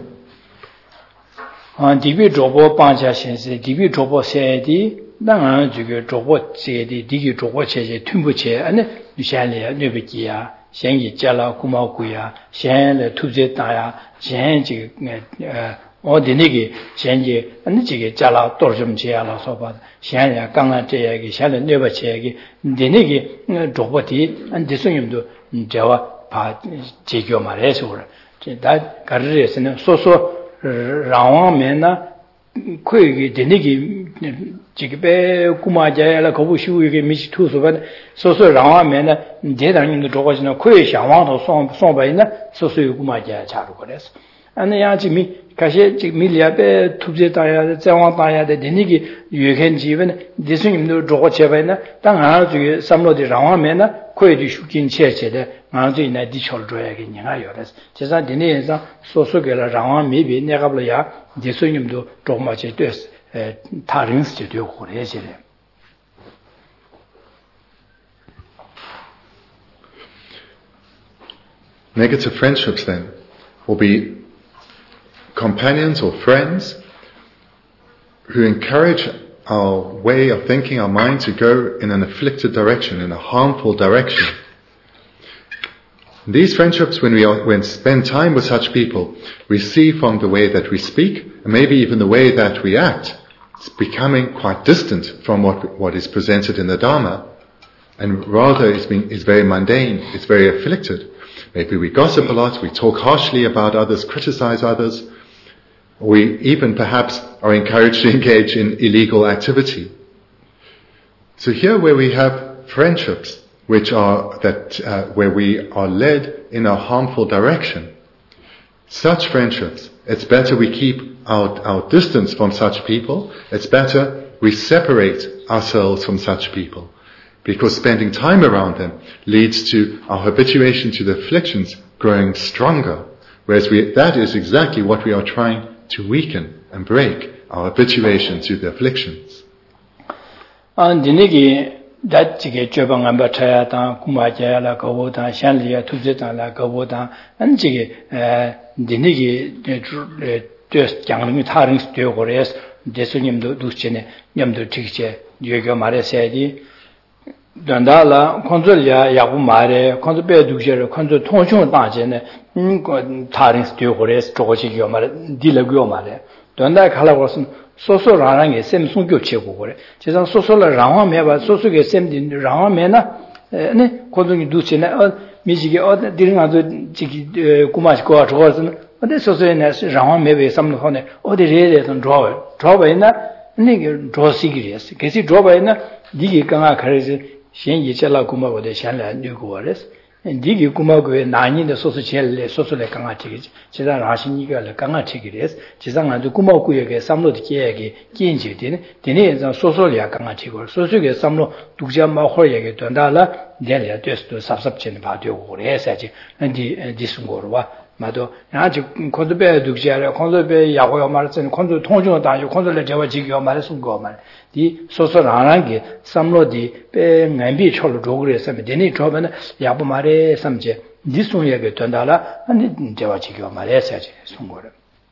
파 제교 말해서 다 가르레스는 소소 라왕면나 코이게 되니기 지게 구마자야라 거부시우게 미시투소바 소소 라왕면나 대단님도 저거지나 코이 샤왕도 송바이나 소소 구마자야 자루 그래서 아니 야지미 가시 밀리아베 투제다야 자왕다야 되니기 유행 지वन 대승님도 저거 제바이나 땅 하나 중에 삼로디 라왕면나 코이디 슈긴 체체데 나중에 디철 줘야게 내가 요래서 제가 되네서 소소게라 라왕 미비 내가블이야 대승님도 조금씩 됐어 다른 스튜디오 그래지래. Negative friendships then will be companions or friends who encourage our way of thinking, our mind to go in an afflicted direction, in a harmful direction. These friendships, when we spend time with such people, we see from the way that we speak, and maybe even the way that we act, it's becoming quite distant from what is presented in the Dharma, and rather is very mundane, it's very afflicted. Maybe we gossip a lot, we talk harshly about others, criticize others, or we even perhaps are encouraged to engage in illegal activity. So here where we have friendships which are where we are led in a harmful direction, such friendships, it's better we keep our distance from such people, it's better we separate ourselves from such people. Because spending time around them leads to our habituation to the afflictions growing stronger. Whereas that is exactly what we are trying to weaken and break, our habituation to the afflictions. 다치게 저방안 바타야다 구마자야라 거보다 샹리야 투제다라 거보다 안지게 니니게 저 장능이 다른 스튜디오 그래서 대수님도 두시네 냠도 tikje 여기 말했어야지 단달라 컨트롤야 야부 말에 컨트롤 두셔 컨트롤 통신 다제네 다른 스튜디오 그래서 저거지요 말에 딜러고 말에 단달 갈라고선 소소라랑에 샘송 교체고 그래. 제가 소소라 라왕 매봐 소소게 샘딘 라왕 매나 네 고등이 두치네 미지게 디링아도 지기 구마시고 저거는 어디 소소에나 라왕 매베 삼는 거네 어디 레레선 드로바이나 네게 드로시기리스 계시 드로바이나 니게 강아 가르지 shen yichala kuma go de shan la nyu go res digi kuma go nani de sosu chelle sosu le kanga chigi chida rashin yiga le kanga chigi res chizang adu kuma go ye samlo de ye ge kinje de ne zang sosu le kanga chigo sosu ge samlo dugja ma hor ye ge donda la de le testo sapsap chen ba de go res aji di sungorwa 마도 아직 콘도베 독자래 콘도베 야고요 말은 콘도 통중 다주 콘도를 제가 지겨 말했은 거 말. 이 소설 안한게 삼로디 베 낸비 철로 조그래서 되니 저번에 야부 말에 삼제 니송에게 된다라 아니 제가 지겨 말했어야지 송거를.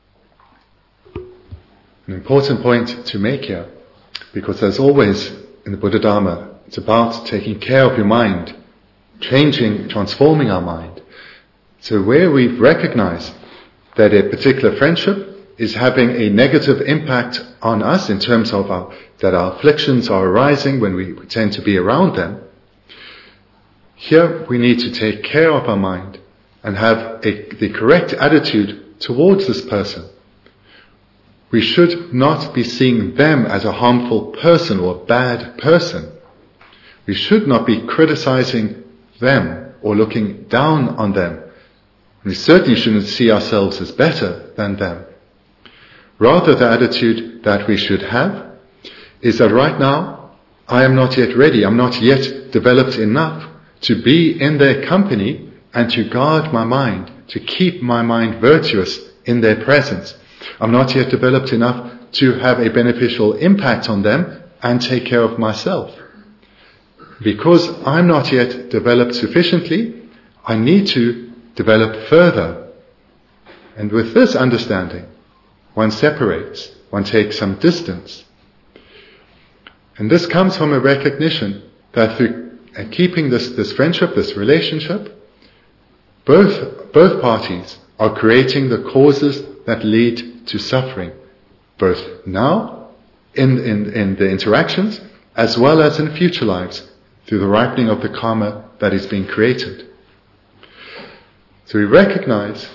An important point to make here, because as always in the Buddha Dharma, it's about taking care of your mind, changing, transforming our mind. So where we recognize that a particular friendship is having a negative impact on us in terms of that our afflictions are arising when we tend to be around them, here we need to take care of our mind and have the correct attitude towards this person. We should not be seeing them as a harmful person or a bad person. We should not be criticizing them or looking down on them. We certainly shouldn't see ourselves as better than them. Rather, the attitude that we should have is that right now, I am not yet ready, I'm not yet developed enough to be in their company and to guard my mind, to keep my mind virtuous in their presence. I'm not yet developed enough to have a beneficial impact on them and take care of myself. Because I'm not yet developed sufficiently, I need to develop further. And with this understanding, one separates, one takes some distance. And this comes from a recognition that through keeping this friendship, this relationship, both parties are creating the causes that lead to suffering, both now in the interactions, as well as in future lives, through the ripening of the karma that is being created. So we recognize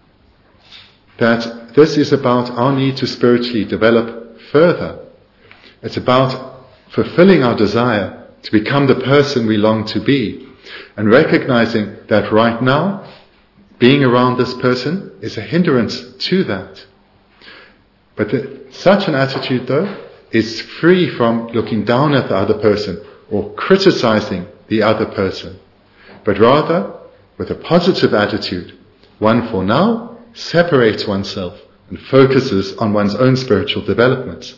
that this is about our need to spiritually develop further. It's about fulfilling our desire to become the person we long to be, and recognizing that right now, being around this person is a hindrance to that. But such an attitude, though, is free from looking down at the other person or criticizing the other person, but rather, with a positive attitude, one for now separates oneself and focuses on one's own spiritual development.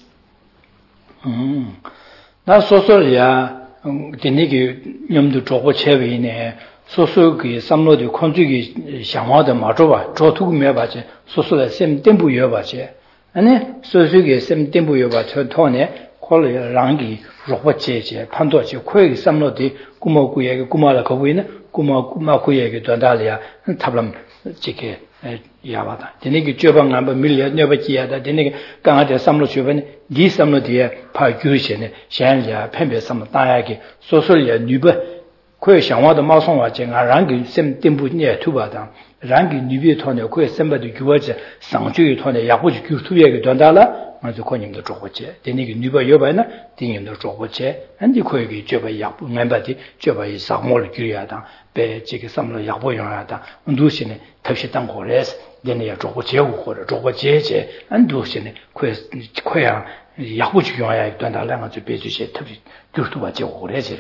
나 소소야 디니기 념도 조고 체위네 소소기 삼로디 콘주기 상화도 마줘봐 조투고 매바지 소소의 셈 템부 여바지 아니 소소기 셈 템부 여바 토네 콜 랑기 로버체제 판도지 코의 삼로디 구모구에 구마라 거부이네 구마구에 된다리아 탑람 지게 야바다 데네기 쥐방 한번 밀려 녀버지야다 데네기 강하게 삼로 주변에 니 삼로 뒤에 파규시네 샹야 펜베 삼로 다야기 소소리야 뉴버 코의 상화도 마송와 제가 랑기 셈 템부니에 투바다 랑기 뉴비 토네 코의 셈바도 규어지 상주의 토네 야부지 규투에게 된다라 맞아 코님도 조고체 데네기 뉴버 여바나 딩님도 조고체 안디 코에게 쥐바 야부 멤버디 쥐바이 상모를 규야다 배 지게 삼로 야부 용하다 운두시네 탑시 땅 고레스 데네야 조고체 우고를 조고제제 안두시네 코야 야부지 용하야 된다라가 저 배주시 탑시 규투바 제고레제.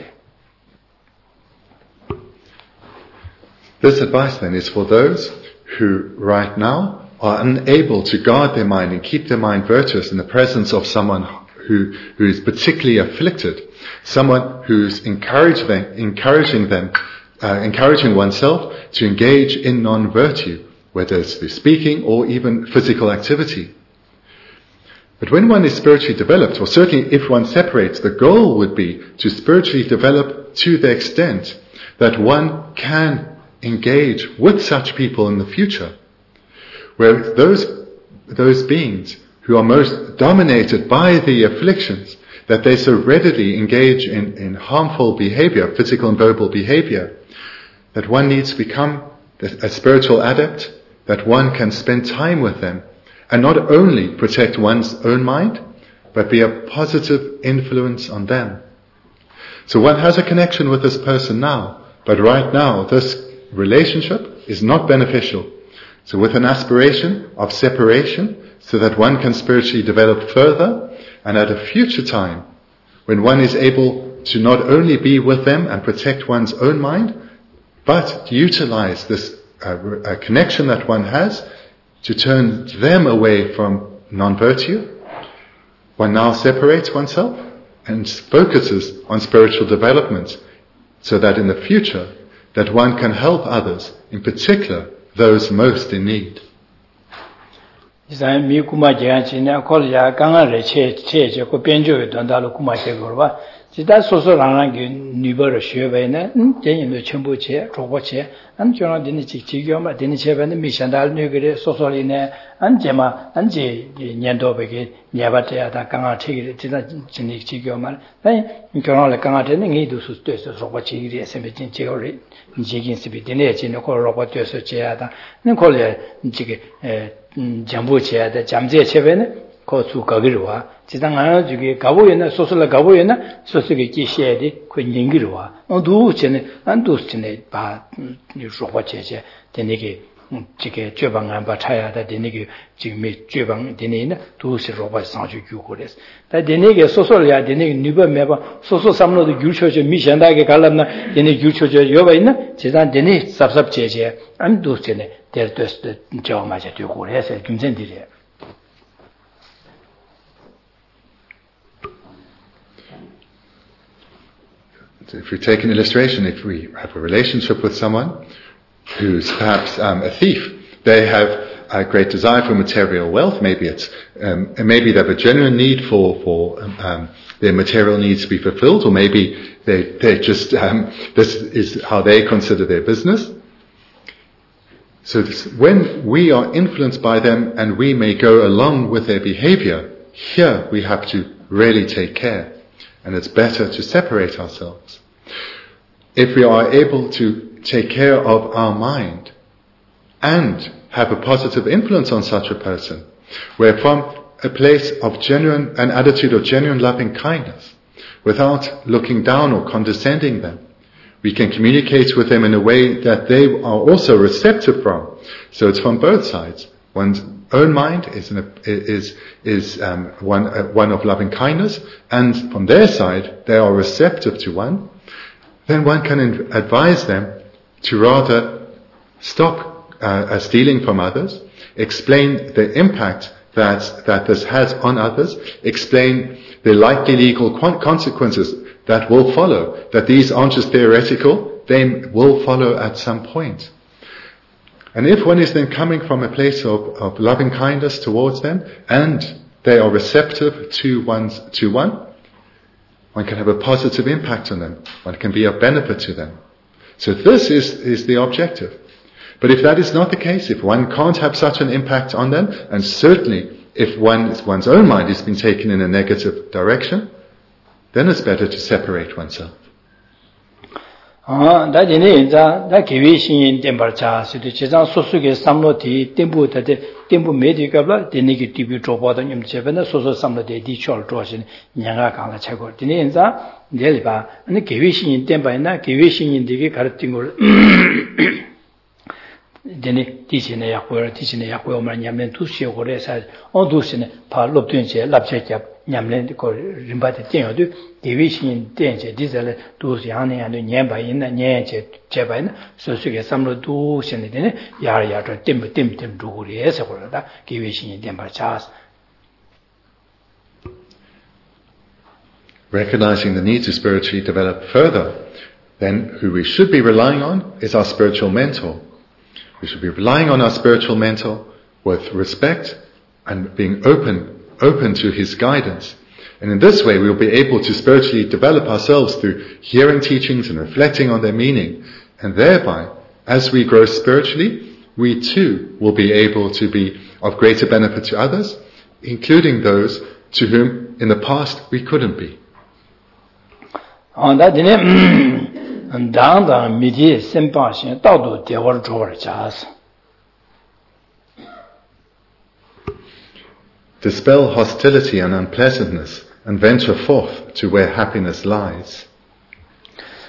This advice then is for those who right now are unable to guard their mind and keep their mind virtuous in the presence of someone who is particularly afflicted, someone who's encouraging oneself to engage in non-virtue, whether it's through speaking or even physical activity. But when one is spiritually developed, or certainly if one separates, the goal would be to spiritually develop to the extent that one can engage with such people in the future, where those beings who are most dominated by the afflictions, that they so readily engage in harmful behavior, physical and verbal behavior, that one needs to become a spiritual adept, that one can spend time with them, and not only protect one's own mind, but be a positive influence on them. So one has a connection with this person now, but right now this relationship is not beneficial. So with an aspiration of separation, so that one can spiritually develop further, and at a future time, when one is able to not only be with them and protect one's own mind, but utilize this connection that one has to turn them away from non-virtue, one now separates oneself and focuses on spiritual development, so that in the future, that one can help others, in particular, those most in need. Jita soso rangi nubara shuebe na jenye no chenpo che, robo che, an chona dini chikyo ma dini chebe na mishandal nugere soso li ne, an jema, an je nyendo beke nyabate ya ta kanga chigiri, jita jini chikyo ma, dan chona le kanga te ngi du su tueso robo chigiri, esembe jin chego ri, jigin sibi dini e jini ko robo tueso che ya ta, ngi ko le jige jambu che ya ta, jamze chebe na, kosu kagirwa jidang ana juge gaboyena sosola gaboyena sosoge kisheedi ko nyingirwa ondu chene andu chene ba ni roba cheche denege jige jebang ba chaya da denege jigme jebang denene du se roba sanju gyugores da denege sosola ya denege niba meba soso samno de gyuchoje mishandage gallamna denege gyuchoje yobaina jidang dene sapsap cheche andu chene derdos de jawmaje gyugores kimsendire. If we take an illustration, if we have a relationship with someone who's perhaps a thief, they have a great desire for material wealth. Maybe maybe they have a genuine need for their material needs to be fulfilled, or maybe they just this is how they consider their business. So when we are influenced by them and we may go along with their behavior, here we have to really take care, and it's better to separate ourselves. If we are able to take care of our mind and have a positive influence on such a person, where from a place of an attitude of genuine loving kindness, without looking down or condescending them, we can communicate with them in a way that they are also receptive from. So it's from both sides. One's own mind is one of loving kindness, and from their side they are receptive to one. Then one can advise them to rather stop stealing from others, explain the impact that this has on others, explain the likely legal consequences that will follow, that these aren't just theoretical, they will follow at some point. And if one is then coming from a place of loving kindness towards them, and they are receptive to one can have a positive impact on them. One can be of benefit to them. So this is the objective. But if that is not the case, if one can't have such an impact on them, and certainly if one's own mind has been taken in a negative direction, then it's better to separate oneself. Da dine da kiwi shin tembarcha situ chezang sosuge samlo ti tembu tate tembu medi kabla dine ki tibi trobo da nyum chebena soso samlo de di chol troshin nyanga kangla chago dine enza deliba ane kiwi shin temba na kiwi shin digi karatingol dine tichine yakwe omra nyamlen tu shegore sa on du sine pa lobtuen che lapche kyap nyamlen ko rimba de tenyo du dewi shin tenche dizale du yang ne nyenba yin na nyen che cheba yin so su ge samlo du shin de ya to tim du ri se ko da dewi shin tenba chas. Recognizing the need to spiritually develop further, then who we should be relying on is our spiritual mentor. We should be relying on our spiritual mentor with respect and being open to his guidance. And in this way, we'll be able to spiritually develop ourselves through hearing teachings and reflecting on their meaning. And thereby, as we grow spiritually, we too will be able to be of greater benefit to others, including those to whom in the past we couldn't be. Dispel hostility and unpleasantness and venture forth to where happiness lies.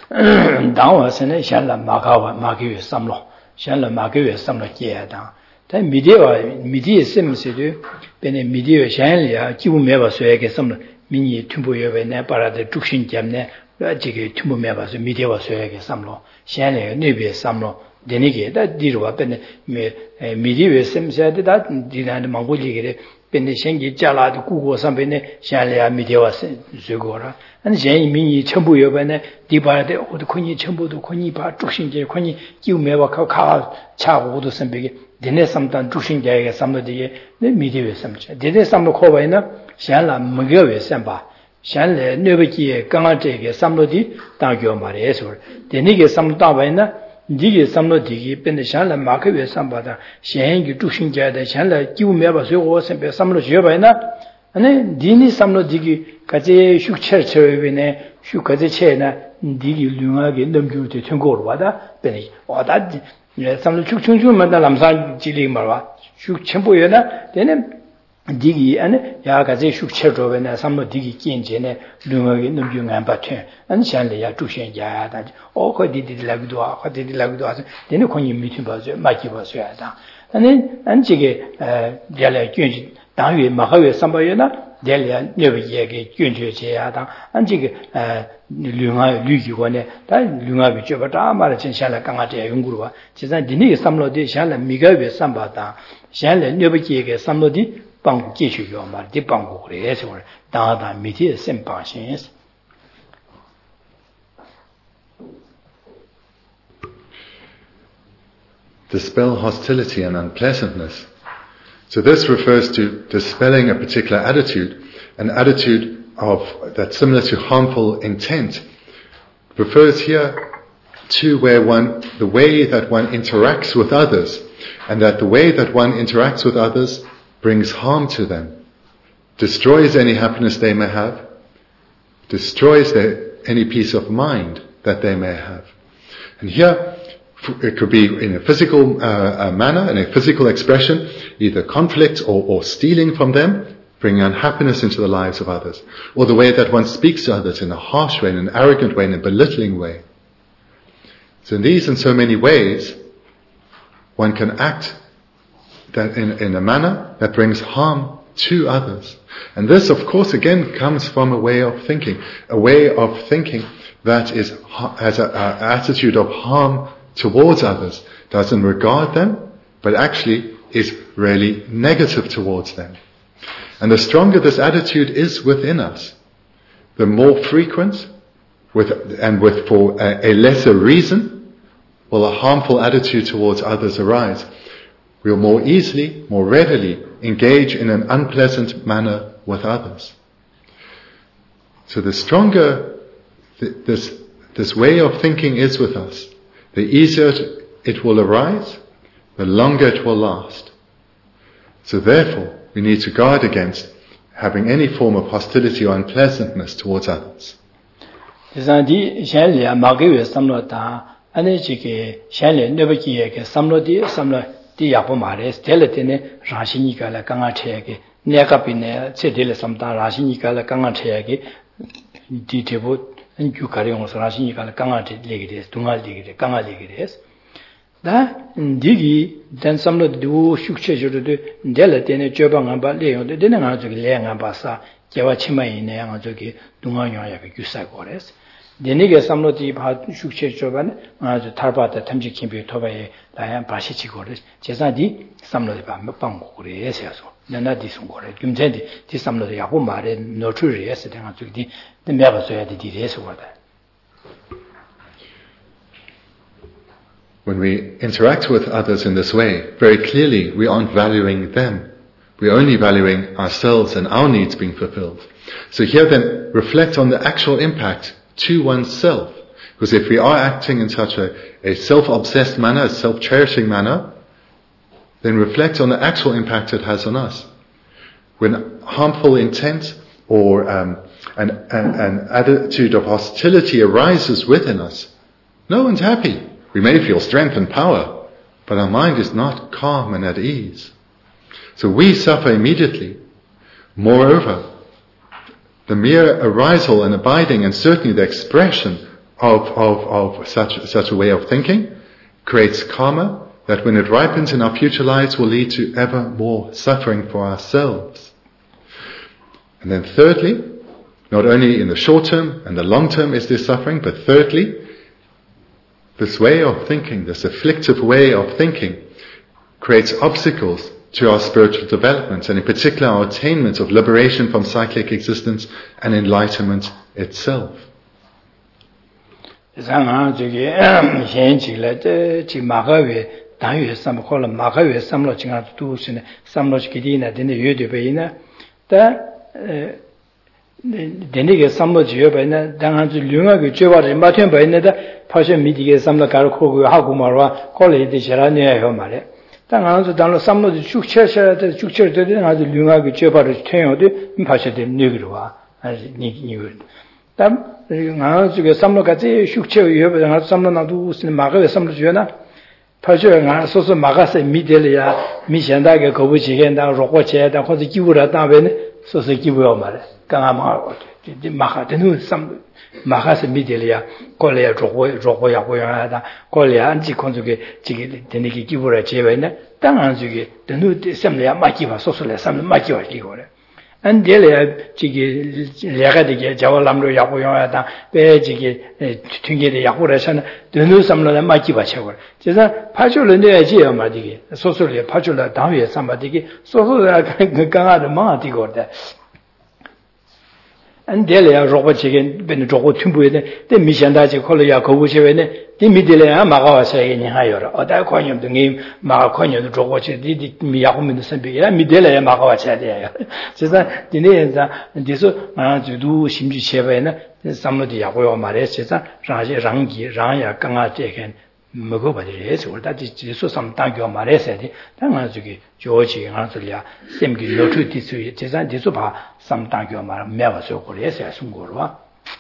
당와 선에 샹라 마가와 마기외 삼로 샹라 마기외 삼로 계야당 다 미디의 셈세도 베네 미디의 샹리아 기부 매바 소에게 삼로 미니 tum부여베 내 바라데 죽신 점네 저기 tum부 매바서 미디와 소에게 삼로 샹리아 네베 삼로 되니게 다 뒤로와 베네 미디의 셈세도 다 디나는 망고리게 베네 생기 잘라도 구고 삼베네 샹리아 미디와 저거라 아니 제 민이 첨부여베네 디바데 어디 코니 첨부도 코니 바 죽신제 코니 기부 매바 카 차고도 선베게 되네 삼단 죽신제에 삼로디에 네 미디의 셈제 되네 삼로 코바이나 샹라 먹여외 셈바 샹레 뇌베기에 강아제게 삼로디 다교 말해서 되니게 삼로 다바이나 니게 삼로디기 벤데 샹라 마크외 삼바다 샹기 죽신제에 샹라 기부 매바 소고 셈베 삼로 지어바이나 아니 디니 삼로디기 가제 슈처처베네 슈가제체나 디기 류하게 넘주도 청고로 와다 베니 와다 삼로 축충충만다 남산 지리 말와 슈첨보여나 되네 디기 안에 야가제 슈처조베나 삼로 디기 낀제네 류하게 넘주한 바트 안 샹레야 주신자야다 어거디디라기도 어거디디라기도 하서 되네 권이 미팅 봐서 마기 봐서야다 아니 안지게 야래 균지 당위 마하외 삼바여나 델리아 녀비에게 균주제야다 안지게 류가 류기원에 다 류가 비쳐바다 말을 진짜라 강아제 연구로와 지산 디니 삼로디 샹라 미가외 삼바다 샹라 녀비에게 삼로디 방구 계시요 말디 방구 그래서 다다 미디에 셈방신스 Dispel hostility and unpleasantness. So this refers to dispelling a particular attitude, an attitude that's similar to harmful intent. Refers here to the way that one interacts with others, and that the way that one interacts with others brings harm to them, destroys any happiness they may have, destroys any peace of mind that they may have. And here, it could be in a physical manner, in a physical expression, either conflict or stealing from them, bringing unhappiness into the lives of others, or the way that one speaks to others in a harsh way, in an arrogant way, in a belittling way. So in these and so many ways, one can act that in a manner that brings harm to others. And this, of course, again comes from a way of thinking that has an attitude of harm towards others, doesn't regard them, but actually is really negative towards them. And the stronger this attitude is within us, the more frequent, for a lesser reason, will a harmful attitude towards others arise. We'll more easily, more readily engage in an unpleasant manner with others. So the stronger this way of thinking is with us, the easier it will arise, the longer it will last. So therefore, we need to guard against having any form of hostility or unpleasantness towards others. 다 디기 단 삼로도 숙체저도 델레테네 저방한바 레용데 되는 저기 레양한바사 제와 치마이네 양 저기 동안용하게 규사고레스 데니게 삼로디 바 숙체저반 아주 탈바다 탐지 캠비 토바에 다양 바시치고레스 제사디 삼로디 바 몇방 고레스야서 나나디 송고레 김제디 디 삼로디 야고 말에 노트리에스 대가 저기 내가서야 디디에서 거다. When we interact with others in this way, very clearly we aren't valuing them. We're only valuing ourselves and our needs being fulfilled. So here then, reflect on the actual impact to oneself. Because if we are acting in such a self-obsessed manner, a self-cherishing manner, then reflect on the actual impact it has on us. When harmful intent or an attitude of hostility arises within us, no one's happy. We may feel strength and power, but our mind is not calm and at ease. So we suffer immediately. Moreover, the mere arisal and abiding, and certainly the expression of such a way of thinking creates karma that when it ripens in our future lives will lead to ever more suffering for ourselves. And then thirdly, not only in the short term and the long term is there suffering, but thirdly, this way of thinking, this afflictive way of thinking, creates obstacles to our spiritual development, and in particular our attainment of liberation from cyclic existence and enlightenment itself. denige samlo jiyo bayna dangan ju lyunga ge jwa de ma thyen bayna da phashe mi dige samlo gar kho go ha gu marwa kole de jara ne yo mare dangan ju danlo samlo ju chukche de chukche de dangan ju lyunga ge jwa de thyen yo de phashe de ne gro wa ni tam nga ju ge samlo ga ji chukche yo dangan samlo na du sin ma ge samlo jiyo na phashe nga so so ma ga se mi de le ya mi xian da ge go bu ji ge da ro ko che da ko ji bu ra da be ne so so ji bu yo mare 강아마 마하드는 삼 마하스 미델이야 콜레야 조고야 고야다 콜레야 안지 콘주게 지게 되니기 기부라 제외네 땅안주게 드누 셈레야 마기바 소소레 삼 마기와 기고래 안델레야 지게 레가디게 자월람로 야고야다 베지게 튕게데 야고래선 드누 삼로나 마기바 채고 제가 파줄는데야지요 마디게 소소레 파줄라 당위에 삼바디게 소소라 강아도 마디고데 안델레야 로봇지게 ben 조고 춤부에 데 미션다지 콜이야 거부시에네 디미델레야 마가와서에 하여라 어다 관념 등이 마가 관념도 조고치 디디 미야고민도 선비야 미델레야 마가와서야 돼요 그래서 디네자 디서 아주도 심지 셰베네 삼로디 야고요 말에 세상 라지 랑기 랑야 강아제겐 먹어봐야지 저다 지수 삼당교 말에서디 당아주기 조지 안들이야 셈기 요트 디수 제산 디수 봐 삼당교 말 매워서 그래서 숨고로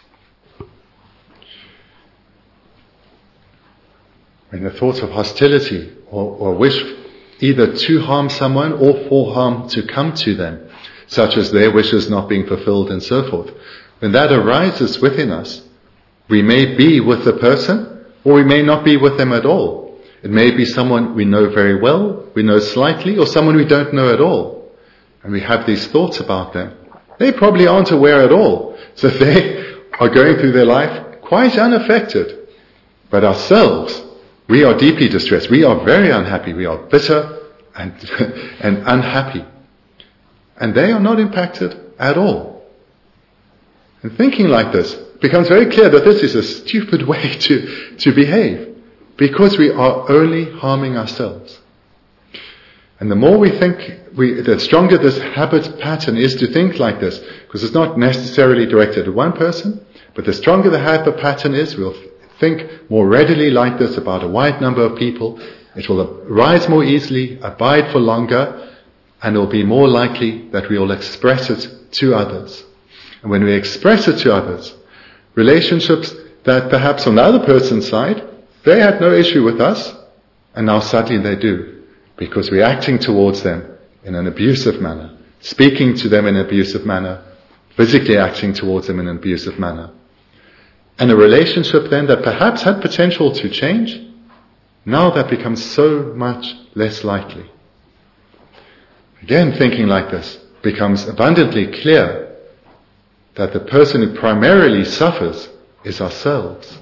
When the thought of hostility or wish either to harm someone or for harm to come to them, such as their wishes not being fulfilled and so forth, when that arises within us, we may be with the person or we may not be with them at all. It may be someone we know very well, we know slightly, or someone we don't know at all. And we have these thoughts about them. They probably aren't aware at all. So they are going through their life quite unaffected. But ourselves, we are deeply distressed. We are very unhappy. We are bitter and unhappy. And they are not impacted at all. And thinking like this, becomes very clear that this is a stupid way to behave, because we are only harming ourselves. And the more we think, the stronger this habit pattern is to think like this, because it's not necessarily directed at one person, but the stronger the habit pattern is, we'll think more readily like this about a wide number of people. It will arise more easily, abide for longer, and it will be more likely that we will express it to others. And when we express it to others, relationships that perhaps on the other person's side, they had no issue with us, and now suddenly they do, because we're acting towards them in an abusive manner, speaking to them in an abusive manner, physically acting towards them in an abusive manner. And a relationship then that perhaps had potential to change, now that becomes so much less likely. Again, thinking like this becomes abundantly clear that the person who primarily suffers is ourselves.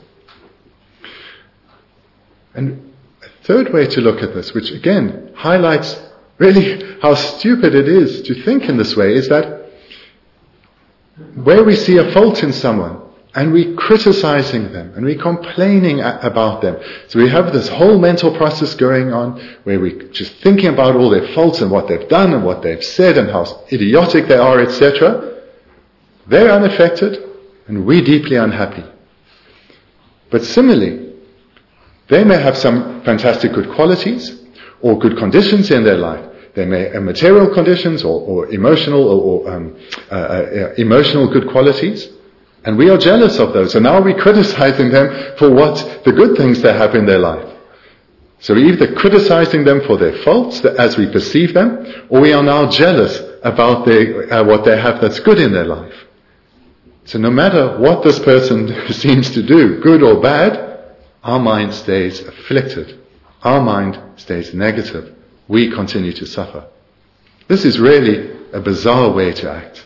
And a third way to look at this, which again highlights really how stupid it is to think in this way, is that where we see a fault in someone and we criticizing them and we complaining about them, so we have this whole mental process going on where we're just thinking about all their faults and what they've done and what they've said and how idiotic they are, etc. They're unaffected, and we're deeply unhappy. But similarly, they may have some fantastic good qualities, or good conditions in their life. They may have material conditions, or emotional, emotional good qualities, and we are jealous of those. So now we're criticizing them for what the good things they have in their life. So we're either criticizing them for their faults as we perceive them, or we are now jealous about what they have that's good in their life. So no matter what this person seems to do, good or bad, our mind stays afflicted. Our mind stays negative. We continue to suffer. This is really a bizarre way to act.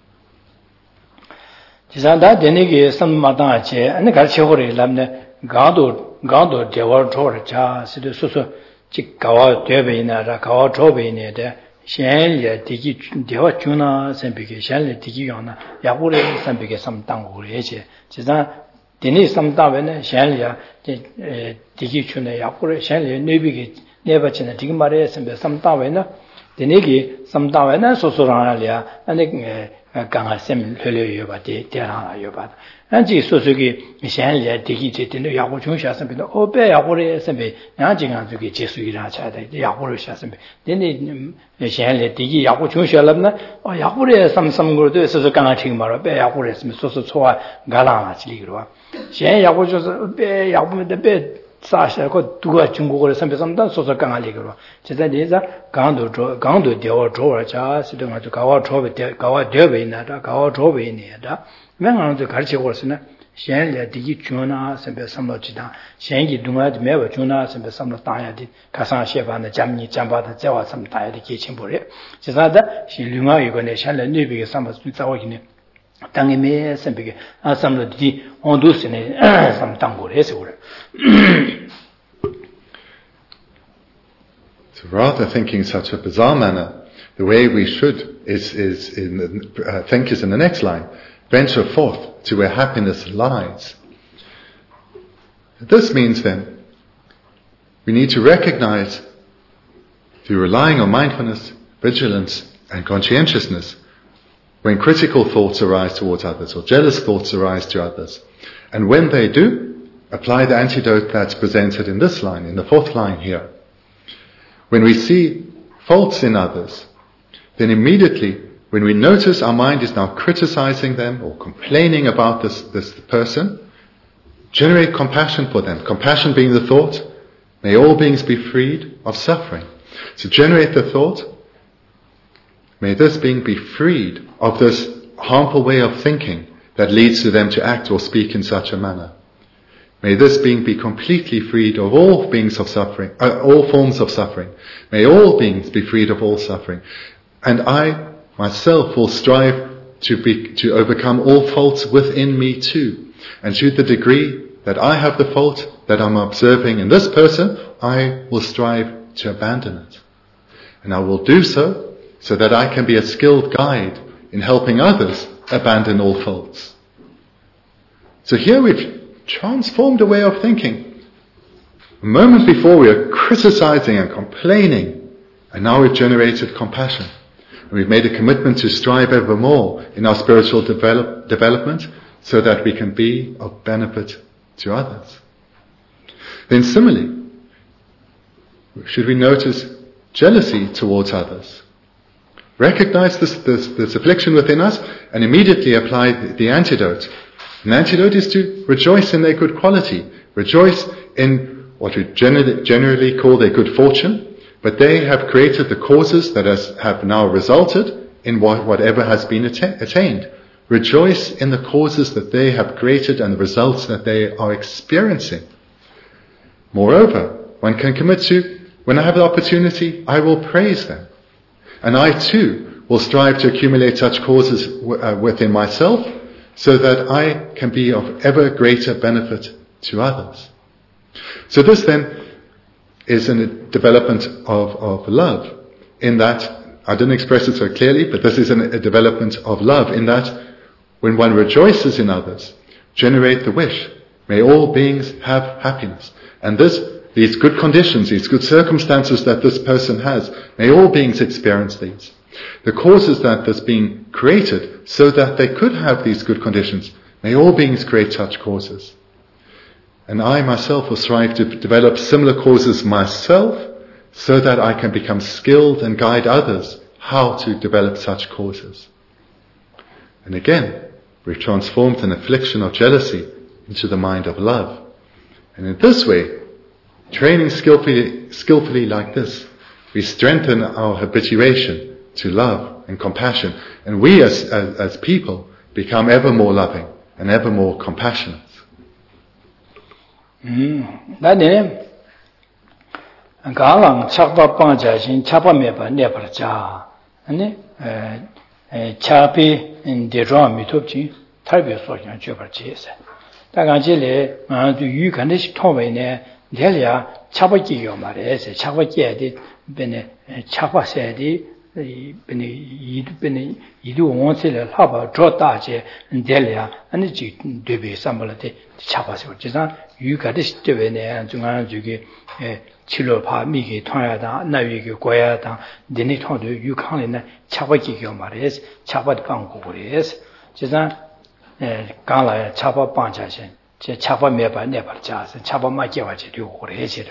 지사다 되네게 삼마다체 안에 가르쳐고리 람네 가도 대월 조르자 시도 소소 직가와 되베이나라 가와 조베이네데 셴리에 디기 대와 주나 선비게 셴리 디기 요나 야고레 선비게 삼당고레제 지사 되네 삼다베네 셴리야 디기 주네 야고레 셴리 네비게 네바치네 디기 말에 선비 삼다베나 되네게 삼다베나 소소라리아 안에 강아 셈 흘려요 바디 대라요 바 안지 소소기 셴리에 디기 제တင်야고 중샤선비 오베 야고레 선비 나지간 저기 제수이라 차다 야고를 샤선비 되네 셴리에 디기 야고 중샤랍나 야고레 삼삼고도 있어서 강아 지금 말어 베 야고레 했으면 소소 초와 가라나 지리기로 셴 야고 줘서 베 야고메데 베 사샤고 두가 중국어를 선배선단 소소 강아리기로 제가 내자 강도 대어 조어자 시동아 가와 조베 가와 되베나다 가와 조베네다 맨가도 가르치고 있으나 셴레 디기 주나 선배 삼로지다 셴기 동아도 매버 주나 선배 삼로 따야디 가상 셰바나 잠니 잠바다 제와 삼 따야디 계친보래 제가다 실류가 이거네 셴레 네비게 삼바 자와기네 당에메 선배게 아삼로디 온도스네 삼 땅고래 해서 그래. So rather thinking such a bizarre manner, the way we should think is in the next line. Venture forth to where happiness lies. This means then, we need to recognize, through relying on mindfulness, vigilance, and conscientiousness, when critical thoughts arise towards others, or jealous thoughts arise to others. And when they do, apply the antidote that's presented in this line, in the fourth line here. When we see faults in others, then immediately, when we notice our mind is now criticizing them or complaining about this person, generate compassion for them. Compassion being the thought, may all beings be freed of suffering. So generate the thought, may this being be freed of this harmful way of thinking that leads to them to act or speak in such a manner. May this being be completely freed of all beings of suffering, all forms of suffering. May all beings be freed of all suffering. And I myself will strive to overcome all faults within me too. And to the degree that I have the fault that I'm observing in this person, I will strive to abandon it. And I will do so that I can be a skilled guide in helping others abandon all faults. So here we've transformed a way of thinking. A moment before we were criticizing and complaining, and now we've generated compassion. And we've made a commitment to strive ever more in our spiritual development so that we can be of benefit to others. Then similarly, should we notice jealousy towards others? Recognize this affliction within us and immediately apply the antidote. An antidote is to rejoice in their good quality, rejoice in what we generally call their good fortune, but they have created the causes that have now resulted in whatever has been attained. Rejoice in the causes that they have created and the results that they are experiencing. Moreover, one can commit to, when I have the opportunity, I will praise them. And I too will strive to accumulate such causes within myself so that I can be of ever greater benefit to others. So this then is a development of love, in that, I didn't express it so clearly, but this is a development of love, in that when one rejoices in others, generate the wish, may all beings have happiness. And these good conditions, these good circumstances that this person has, may all beings experience these. The causes that this being created so that they could have these good conditions, may all beings create such causes. And I myself will strive to develop similar causes myself so that I can become skilled and guide others how to develop such causes. And again, we've transformed an affliction of jealousy into the mind of love. And in this way, training skillfully like this, we strengthen our habituation to love and compassion. And we as people become ever more loving and ever more compassionate. 나네 가랑 착바 방자신 착바메바 내버자 아니 차비 인데로 미톱지 탈비 소장 줘버지세 다가지레 아주 유간의 통외네 내려 차바기요 말에서 차바기에디 베네 차바세디 이두 원세를 하바 줬다제 내려 아니 지 되베 삼발데 차바서 지상 유가의 시대에네 중앙 주기 치료파 미게 통야다 나위게 고야다 데니 통도 유칸에네 차바기요 말에서 차바드 방고고레스 지상 강라에 차바 방자신 제 차바 매바 내버자서 차바 마게와지 요고레지로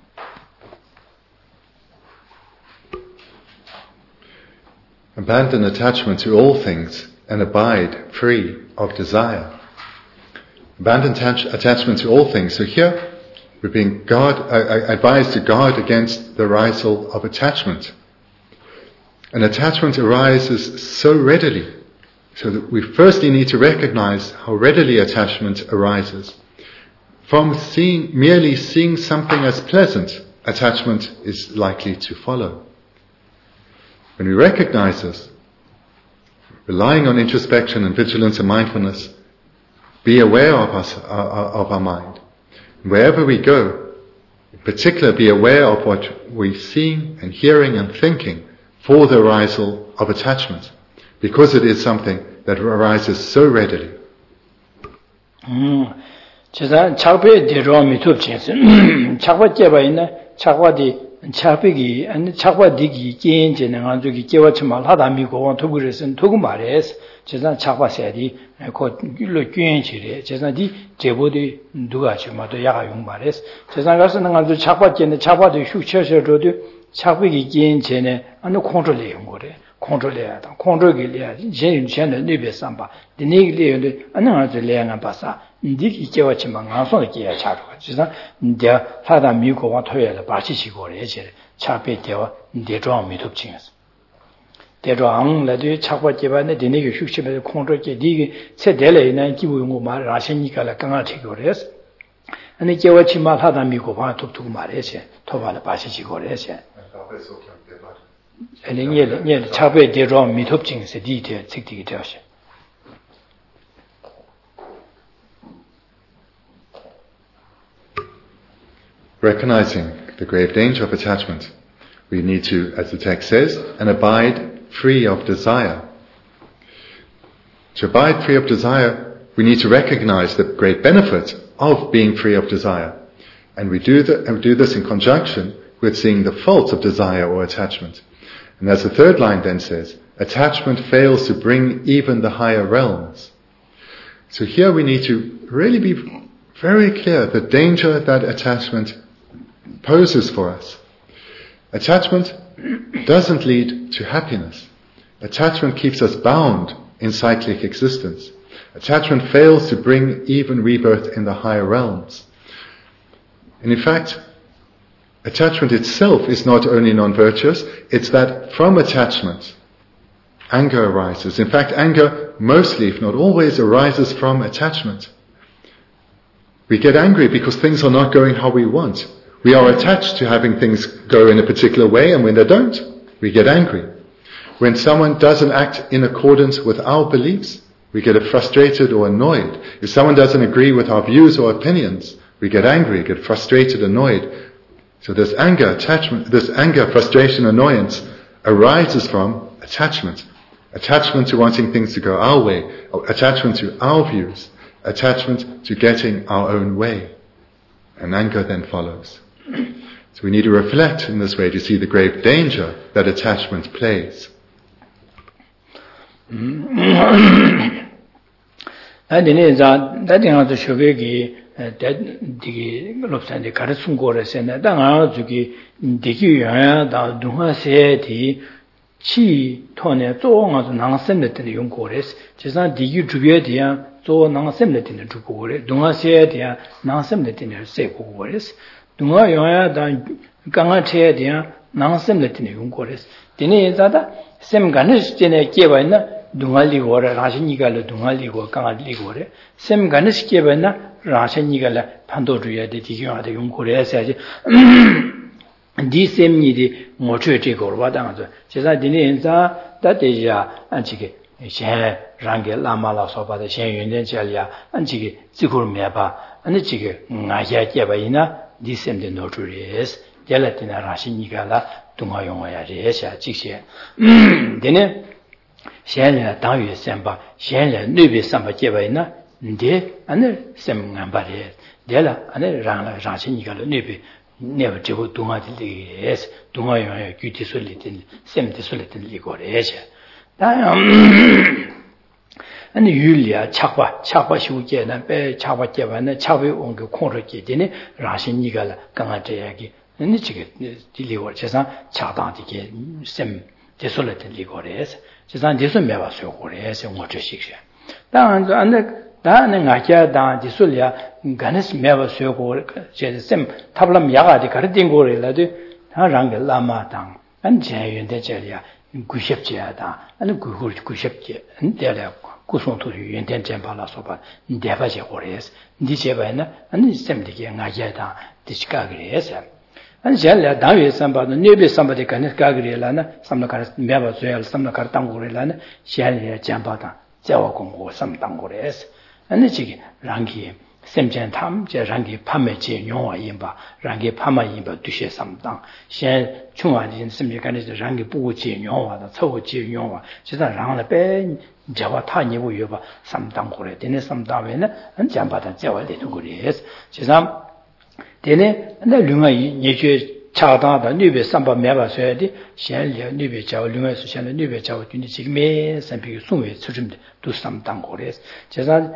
Abandon attachment to all things and abide free of desire. Abandon attachment to all things. So here we're being advised to guard against the arisal of attachment. And attachment arises so readily, so that we firstly need to recognize how readily attachment arises. From merely seeing something as pleasant, attachment is likely to follow. When we recognize this, relying on introspection and vigilance and mindfulness, be aware of our mind. Wherever we go, in particular, be aware of what we're seeing and hearing and thinking for the arisal of attachment, because it is something that arises so readily. 제가 차베 대로 미톱진스 차바 제바 있네 차바디 차베기 아니 차바디기 게인제는 아주기 개와치말 하다 미고 도그레선 도구 말에서 제가 차바세디 그 길로 균지래 제가디 제보디 누가 지마도 야가 용 말에서 제가 가서는 아주 차바제네 차바디 휴쳐셔도 차베기 게인제네 아니 컨트롤해 용 거래 컨트롤해야 돼 컨트롤이래야 제인체는 네베 삼바 디니기래는데 아나한테 레야가 봐서 니기 개와치만 안송에 개야 차로 지사 이제 하다 미고와 토야를 바치시고래 제 차베 개와 대조 미톱칭스 대조랑 라도 차과 개반에 디니기 휴식에 컨트롤게 니기 세델에는 기부용 말 라신이가라 강아 되고래서 아니 개와치만 하다 미고와 톱투고 말해서 토발을 바치시고래 제 아니 차베 대조 미톱칭스 디테 책디기 되었어 Recognizing the grave danger of attachment, we need to, as the text says, and abide free of desire. To abide free of desire, we need to recognize the great benefit of being free of desire. And we do this in conjunction with seeing the faults of desire or attachment. And as the third line then says, attachment fails to bring even the higher realms. So here we need to really be very clear the danger that attachment poses for us. Attachment doesn't lead to happiness. Attachment keeps us bound in cyclic existence. Attachment fails to bring even rebirth in the higher realms. And in fact, attachment itself is not only non-virtuous, it's that from attachment, anger arises. In fact, anger mostly, if not always, arises from attachment. We get angry because things are not going how we want. We are attached to having things go in a particular way, and when they don't, we get angry. When someone doesn't act in accordance with our beliefs, we get frustrated or annoyed. If someone doesn't agree with our views or opinions, we get angry, get frustrated, annoyed. So this anger, frustration, annoyance arises from attachment. Attachment to wanting things to go our way, attachment to our views, attachment to getting our own way. And anger then follows. So we need to reflect in this way to see the grave danger that attachment plays. chi tone zo nga zo nang sem le de yong ko re je san di yu zhu ye de ya zo nang sem le de zhu ko re dong a se de ya nang sem le de se ko ko re dong a yo ya da gang a che de ya nang sem le de yong ko re de ne za da sem ga ne je ne ge ba na dungali gore rashiniga le dungali go kangali gore sem ganis kebena rashiniga le pando juya de tigyo de yung gore saje di semni de mochwe che gorwa dang zo jesa dini enza da deja anchige shen range lama la soba de shen yunden chalia anchige zikur meba anchige ngaya jeba ina di sem de no juries delatina rashiniga la dunga yongya re sha jixie dene shen le dang yu semba shen le nubi samba jeba ina de ane sem ngamba re dela ane rang la rashiniga le nubi never to dunga de es dunga yo gyuti solitin sem de solitin ligoreja da ani yulia chakwa shuge na be chakwa jeba na chakwe ong ge khong ge de ne rashin niga la kanga de ya ge ni chige di ligo chesan chadang de ge sem de solitin ligores chesan de so meba so gore se ngo che shik da an 다는 아기야다 지술이야 가네스 메바 쇠고 제 셈 탑람 야가디 가르딘 고래라도 다랑게 라마당 안제윤데 제리야 구십제야다 아니 구십제 안데려 구송토 윤된 젬발라서 봐 데바제 고래스 니제바나 아니 셈디게 아기야다 디시카 그래서 아니 제알야 다위 삼바도 네베 삼바데 가네스 가그래라나 삼나카르 메바 쇠알 삼나카르 땅고래라나 시알야 젬바다 제와 공고 삼땅고래스 아니 지기 랑기 셈전 탐제 랑기 파메제 용화 임바 랑기 파마 임바 두셰 삼당 신 중화진 셈제간에 랑기 부고제 용화다 처고제 용화 지다 랑을 빼 저와 타니고 여바 삼당 고래 되네 삼당에는 안 잠바다 제와래도 그래서 지삼 되네 근데 류가 예죄 차다다 뉴베 삼바 매바서야디 셴려 뉴베 자오 류에서 셴려 뉴베 자오 준이 지금에 삼비 송외 처줌데 두 삼당 고래서 제가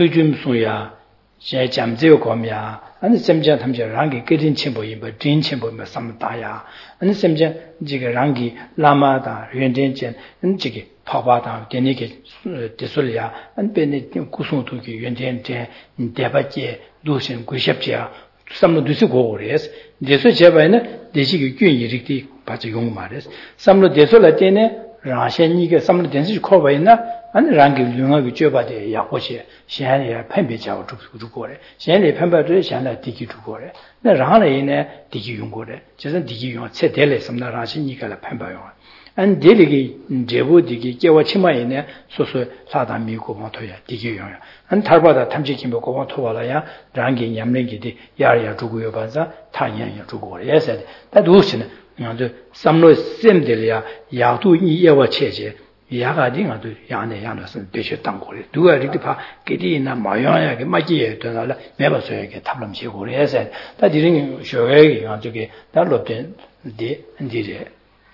최준소야 제 잠재요 거미야 아니 셈자 탐제 랑기 끓인 쳔보이 뭐 진 쳔보이 뭐 삼다야 아니 셈자 지게 랑기 라마다 연전전 지게 파바다 되니게 되솔이야 안 베네 구송도기 연전전 대바제 루신 구십지야 삼로 두시 고고레스 데서 제바에는 대시기 균이릭디 바지 용 말레스 삼로 데솔라 때네 라셴니게 삼로 된시 코바이나 아니 랑기 융하게 줘봐대 야고시 시안이야 팬비자고 주고래 시안이 팬바들 시안에 디기 주고래 나 라네네 디기 용고래 저선 디기 용 체델레 섬나 라신이가 팬바용 안 데리기 제보 디기 깨와 치마이네 소소 사다 미고 모토야 디기 용야 안 달바다 탐지기 먹고 모토발아야 랑기 냠랭기디 야야 주고요 반사 타년야 주고래 예세 다 두시네 그 삼로 셈들이야 야도 이예와 체제 야가딩아도 야네 야나선 되셔 땅고래 누가 이렇게 봐 게디나 마야야게 맞지에 되나라 매버서에게 탑람시고 해서 다 디링 쇼에게 저게 달로된 데 인디제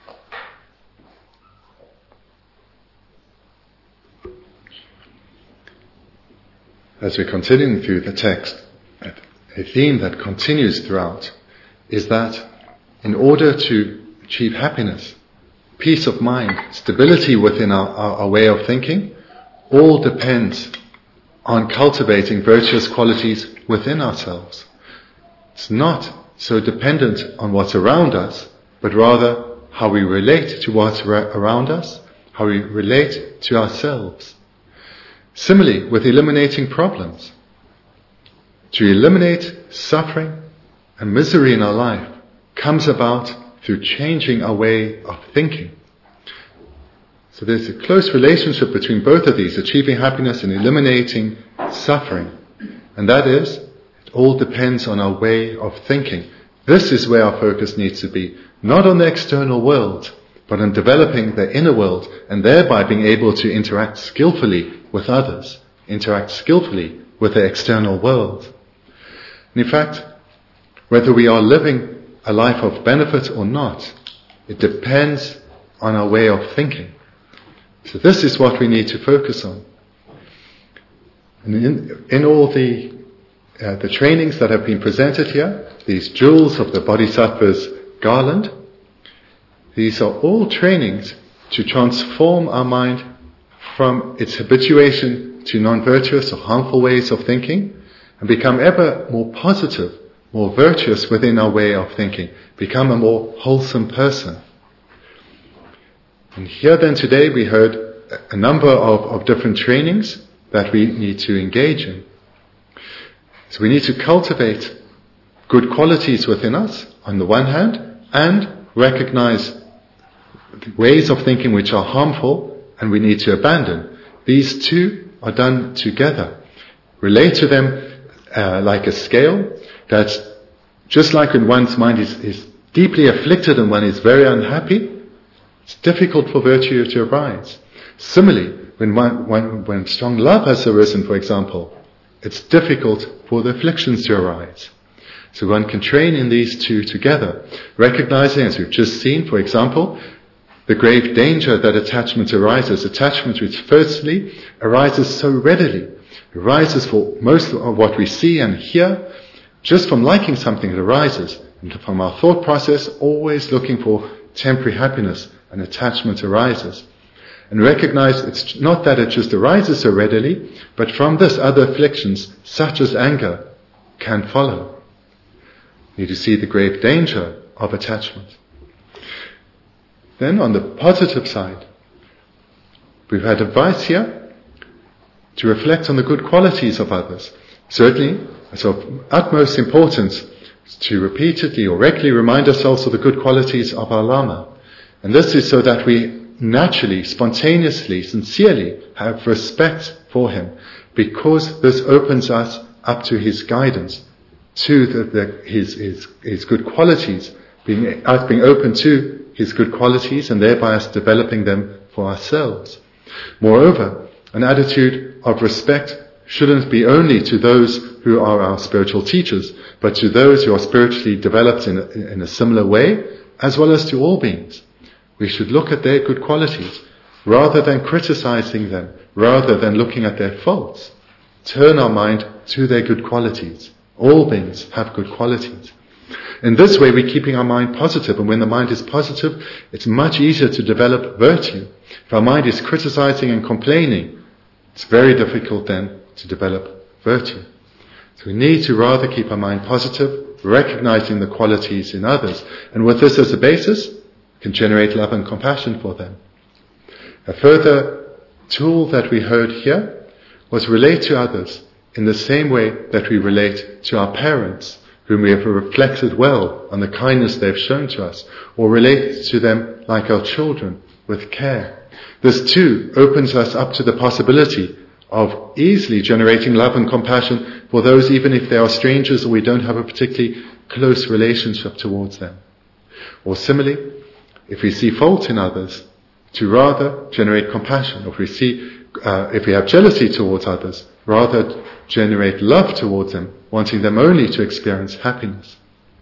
As we continue through the text, a theme that continues throughout is that in order to achieve happiness, peace of mind, stability within our way of thinking, all depends on cultivating virtuous qualities within ourselves. It's not so dependent on what's around us, but rather how we relate to what's around us, how we relate to ourselves. Similarly, with eliminating problems. To eliminate suffering and misery in our life comes about through changing our way of thinking. So there's a close relationship between both of these, achieving happiness and eliminating suffering. And that is, it all depends on our way of thinking. This is where our focus needs to be, not on the external world, but on developing the inner world and thereby being able to interact skillfully with others, interact skillfully with the external world. And in fact, whether we are living a life of benefit or not, it depends on our way of thinking. So this is what we need to focus on. And in all the trainings that have been presented here, these jewels of the Bodhisattva's garland, these are all trainings to transform our mind from its habituation to non-virtuous or harmful ways of thinking and become ever more positive, more virtuous within our way of thinking, become a more wholesome person. And here then today we heard a number of different trainings that we need to engage in. So we need to cultivate good qualities within us, on the one hand, and recognize ways of thinking which are harmful and we need to abandon. These two are done together. Relate to them like a scale, that just like when one's mind is deeply afflicted and one is very unhappy, it's difficult for virtue to arise. Similarly, when strong love has arisen, for example, it's difficult for the afflictions to arise. So one can train in these two together, recognizing, as we've just seen, for example, the grave danger that attachment arises. Attachment which firstly arises so readily, arises for most of what we see and hear, just from liking something it arises, and from our thought process always looking for temporary happiness, and attachment arises. And recognize it's not that it just arises so readily, but from this other afflictions, such as anger, can follow. You need to see the grave danger of attachment. Then on the positive side, we've had advice here to reflect on the good qualities of others. Certainly, it's of utmost importance to repeatedly or regularly remind ourselves of the good qualities of our Lama. And this is so that we naturally, spontaneously, sincerely have respect for him, because this opens us up to his guidance, to his good qualities, us being open to his good qualities and thereby us developing them for ourselves. Moreover, an attitude of respect shouldn't be only to those who are our spiritual teachers, but to those who are spiritually developed in a similar way, as well as to all beings. We should look at their good qualities, rather than criticizing them, rather than looking at their faults. Turn our mind to their good qualities. All beings have good qualities. In this way, we're keeping our mind positive, and when the mind is positive, it's much easier to develop virtue. If our mind is criticizing and complaining, it's very difficult then to develop virtue. So we need to rather keep our mind positive, recognizing the qualities in others, and with this as a basis, can generate love and compassion for them. A further tool that we heard here was relate to others in the same way that we relate to our parents, whom we have reflected well on the kindness they have shown to us, or relate to them like our children, with care. This too opens us up to the possibility of easily generating love and compassion for those, even if they are strangers or we don't have a particularly close relationship towards them. Or similarly, if we see fault in others, to rather generate compassion. Or if we have jealousy towards others, rather generate love towards them, wanting them only to experience happiness.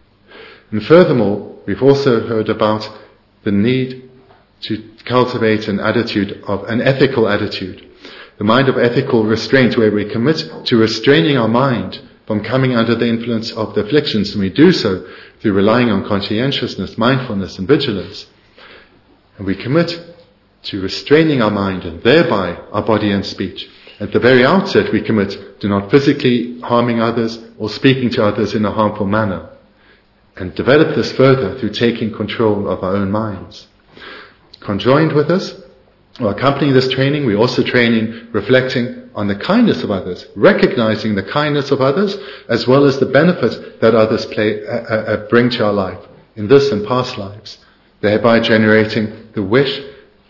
And furthermore, we've also heard about the need to cultivate an ethical attitude. The mind of ethical restraint, where we commit to restraining our mind from coming under the influence of the afflictions, and we do so through relying on conscientiousness, mindfulness, and vigilance. And we commit to restraining our mind and thereby our body and speech. At the very outset, we commit to not physically harming others or speaking to others in a harmful manner, and develop this further through taking control of our own minds. Conjoined with this, or accompanying this training, we also train in reflecting on the kindness of others, recognizing the kindness of others, as well as the benefit that others bring to our life in this and past lives, thereby generating the wish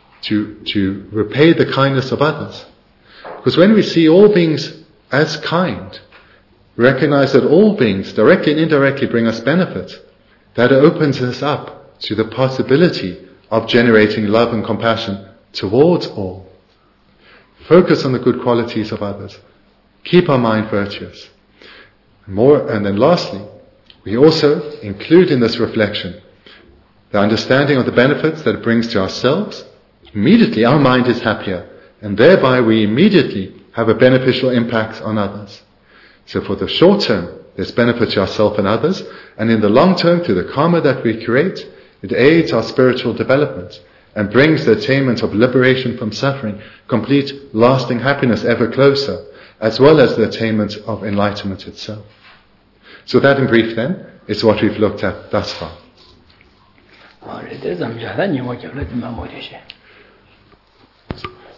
to repay the kindness of others. Because when we see all beings as kind, recognize that all beings, directly and indirectly, bring us benefit, that opens us up to the possibility of generating love and compassion towards all. Focus on the good qualities of others. Keep our mind virtuous. And then lastly, we also include in this reflection the understanding of the benefits that it brings to ourselves. Immediately our mind is happier, and thereby we immediately have a beneficial impact on others. So for the short term, there's benefit to ourselves and others, and in the long term, through the karma that we create, it aids our spiritual development and brings the attainment of liberation from suffering, complete lasting happiness ever closer, as well as the attainment of enlightenment itself. So that in brief then is what we've looked at thus far.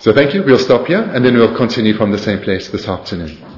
So thank you. We'll stop here and then we'll continue from the same place this afternoon.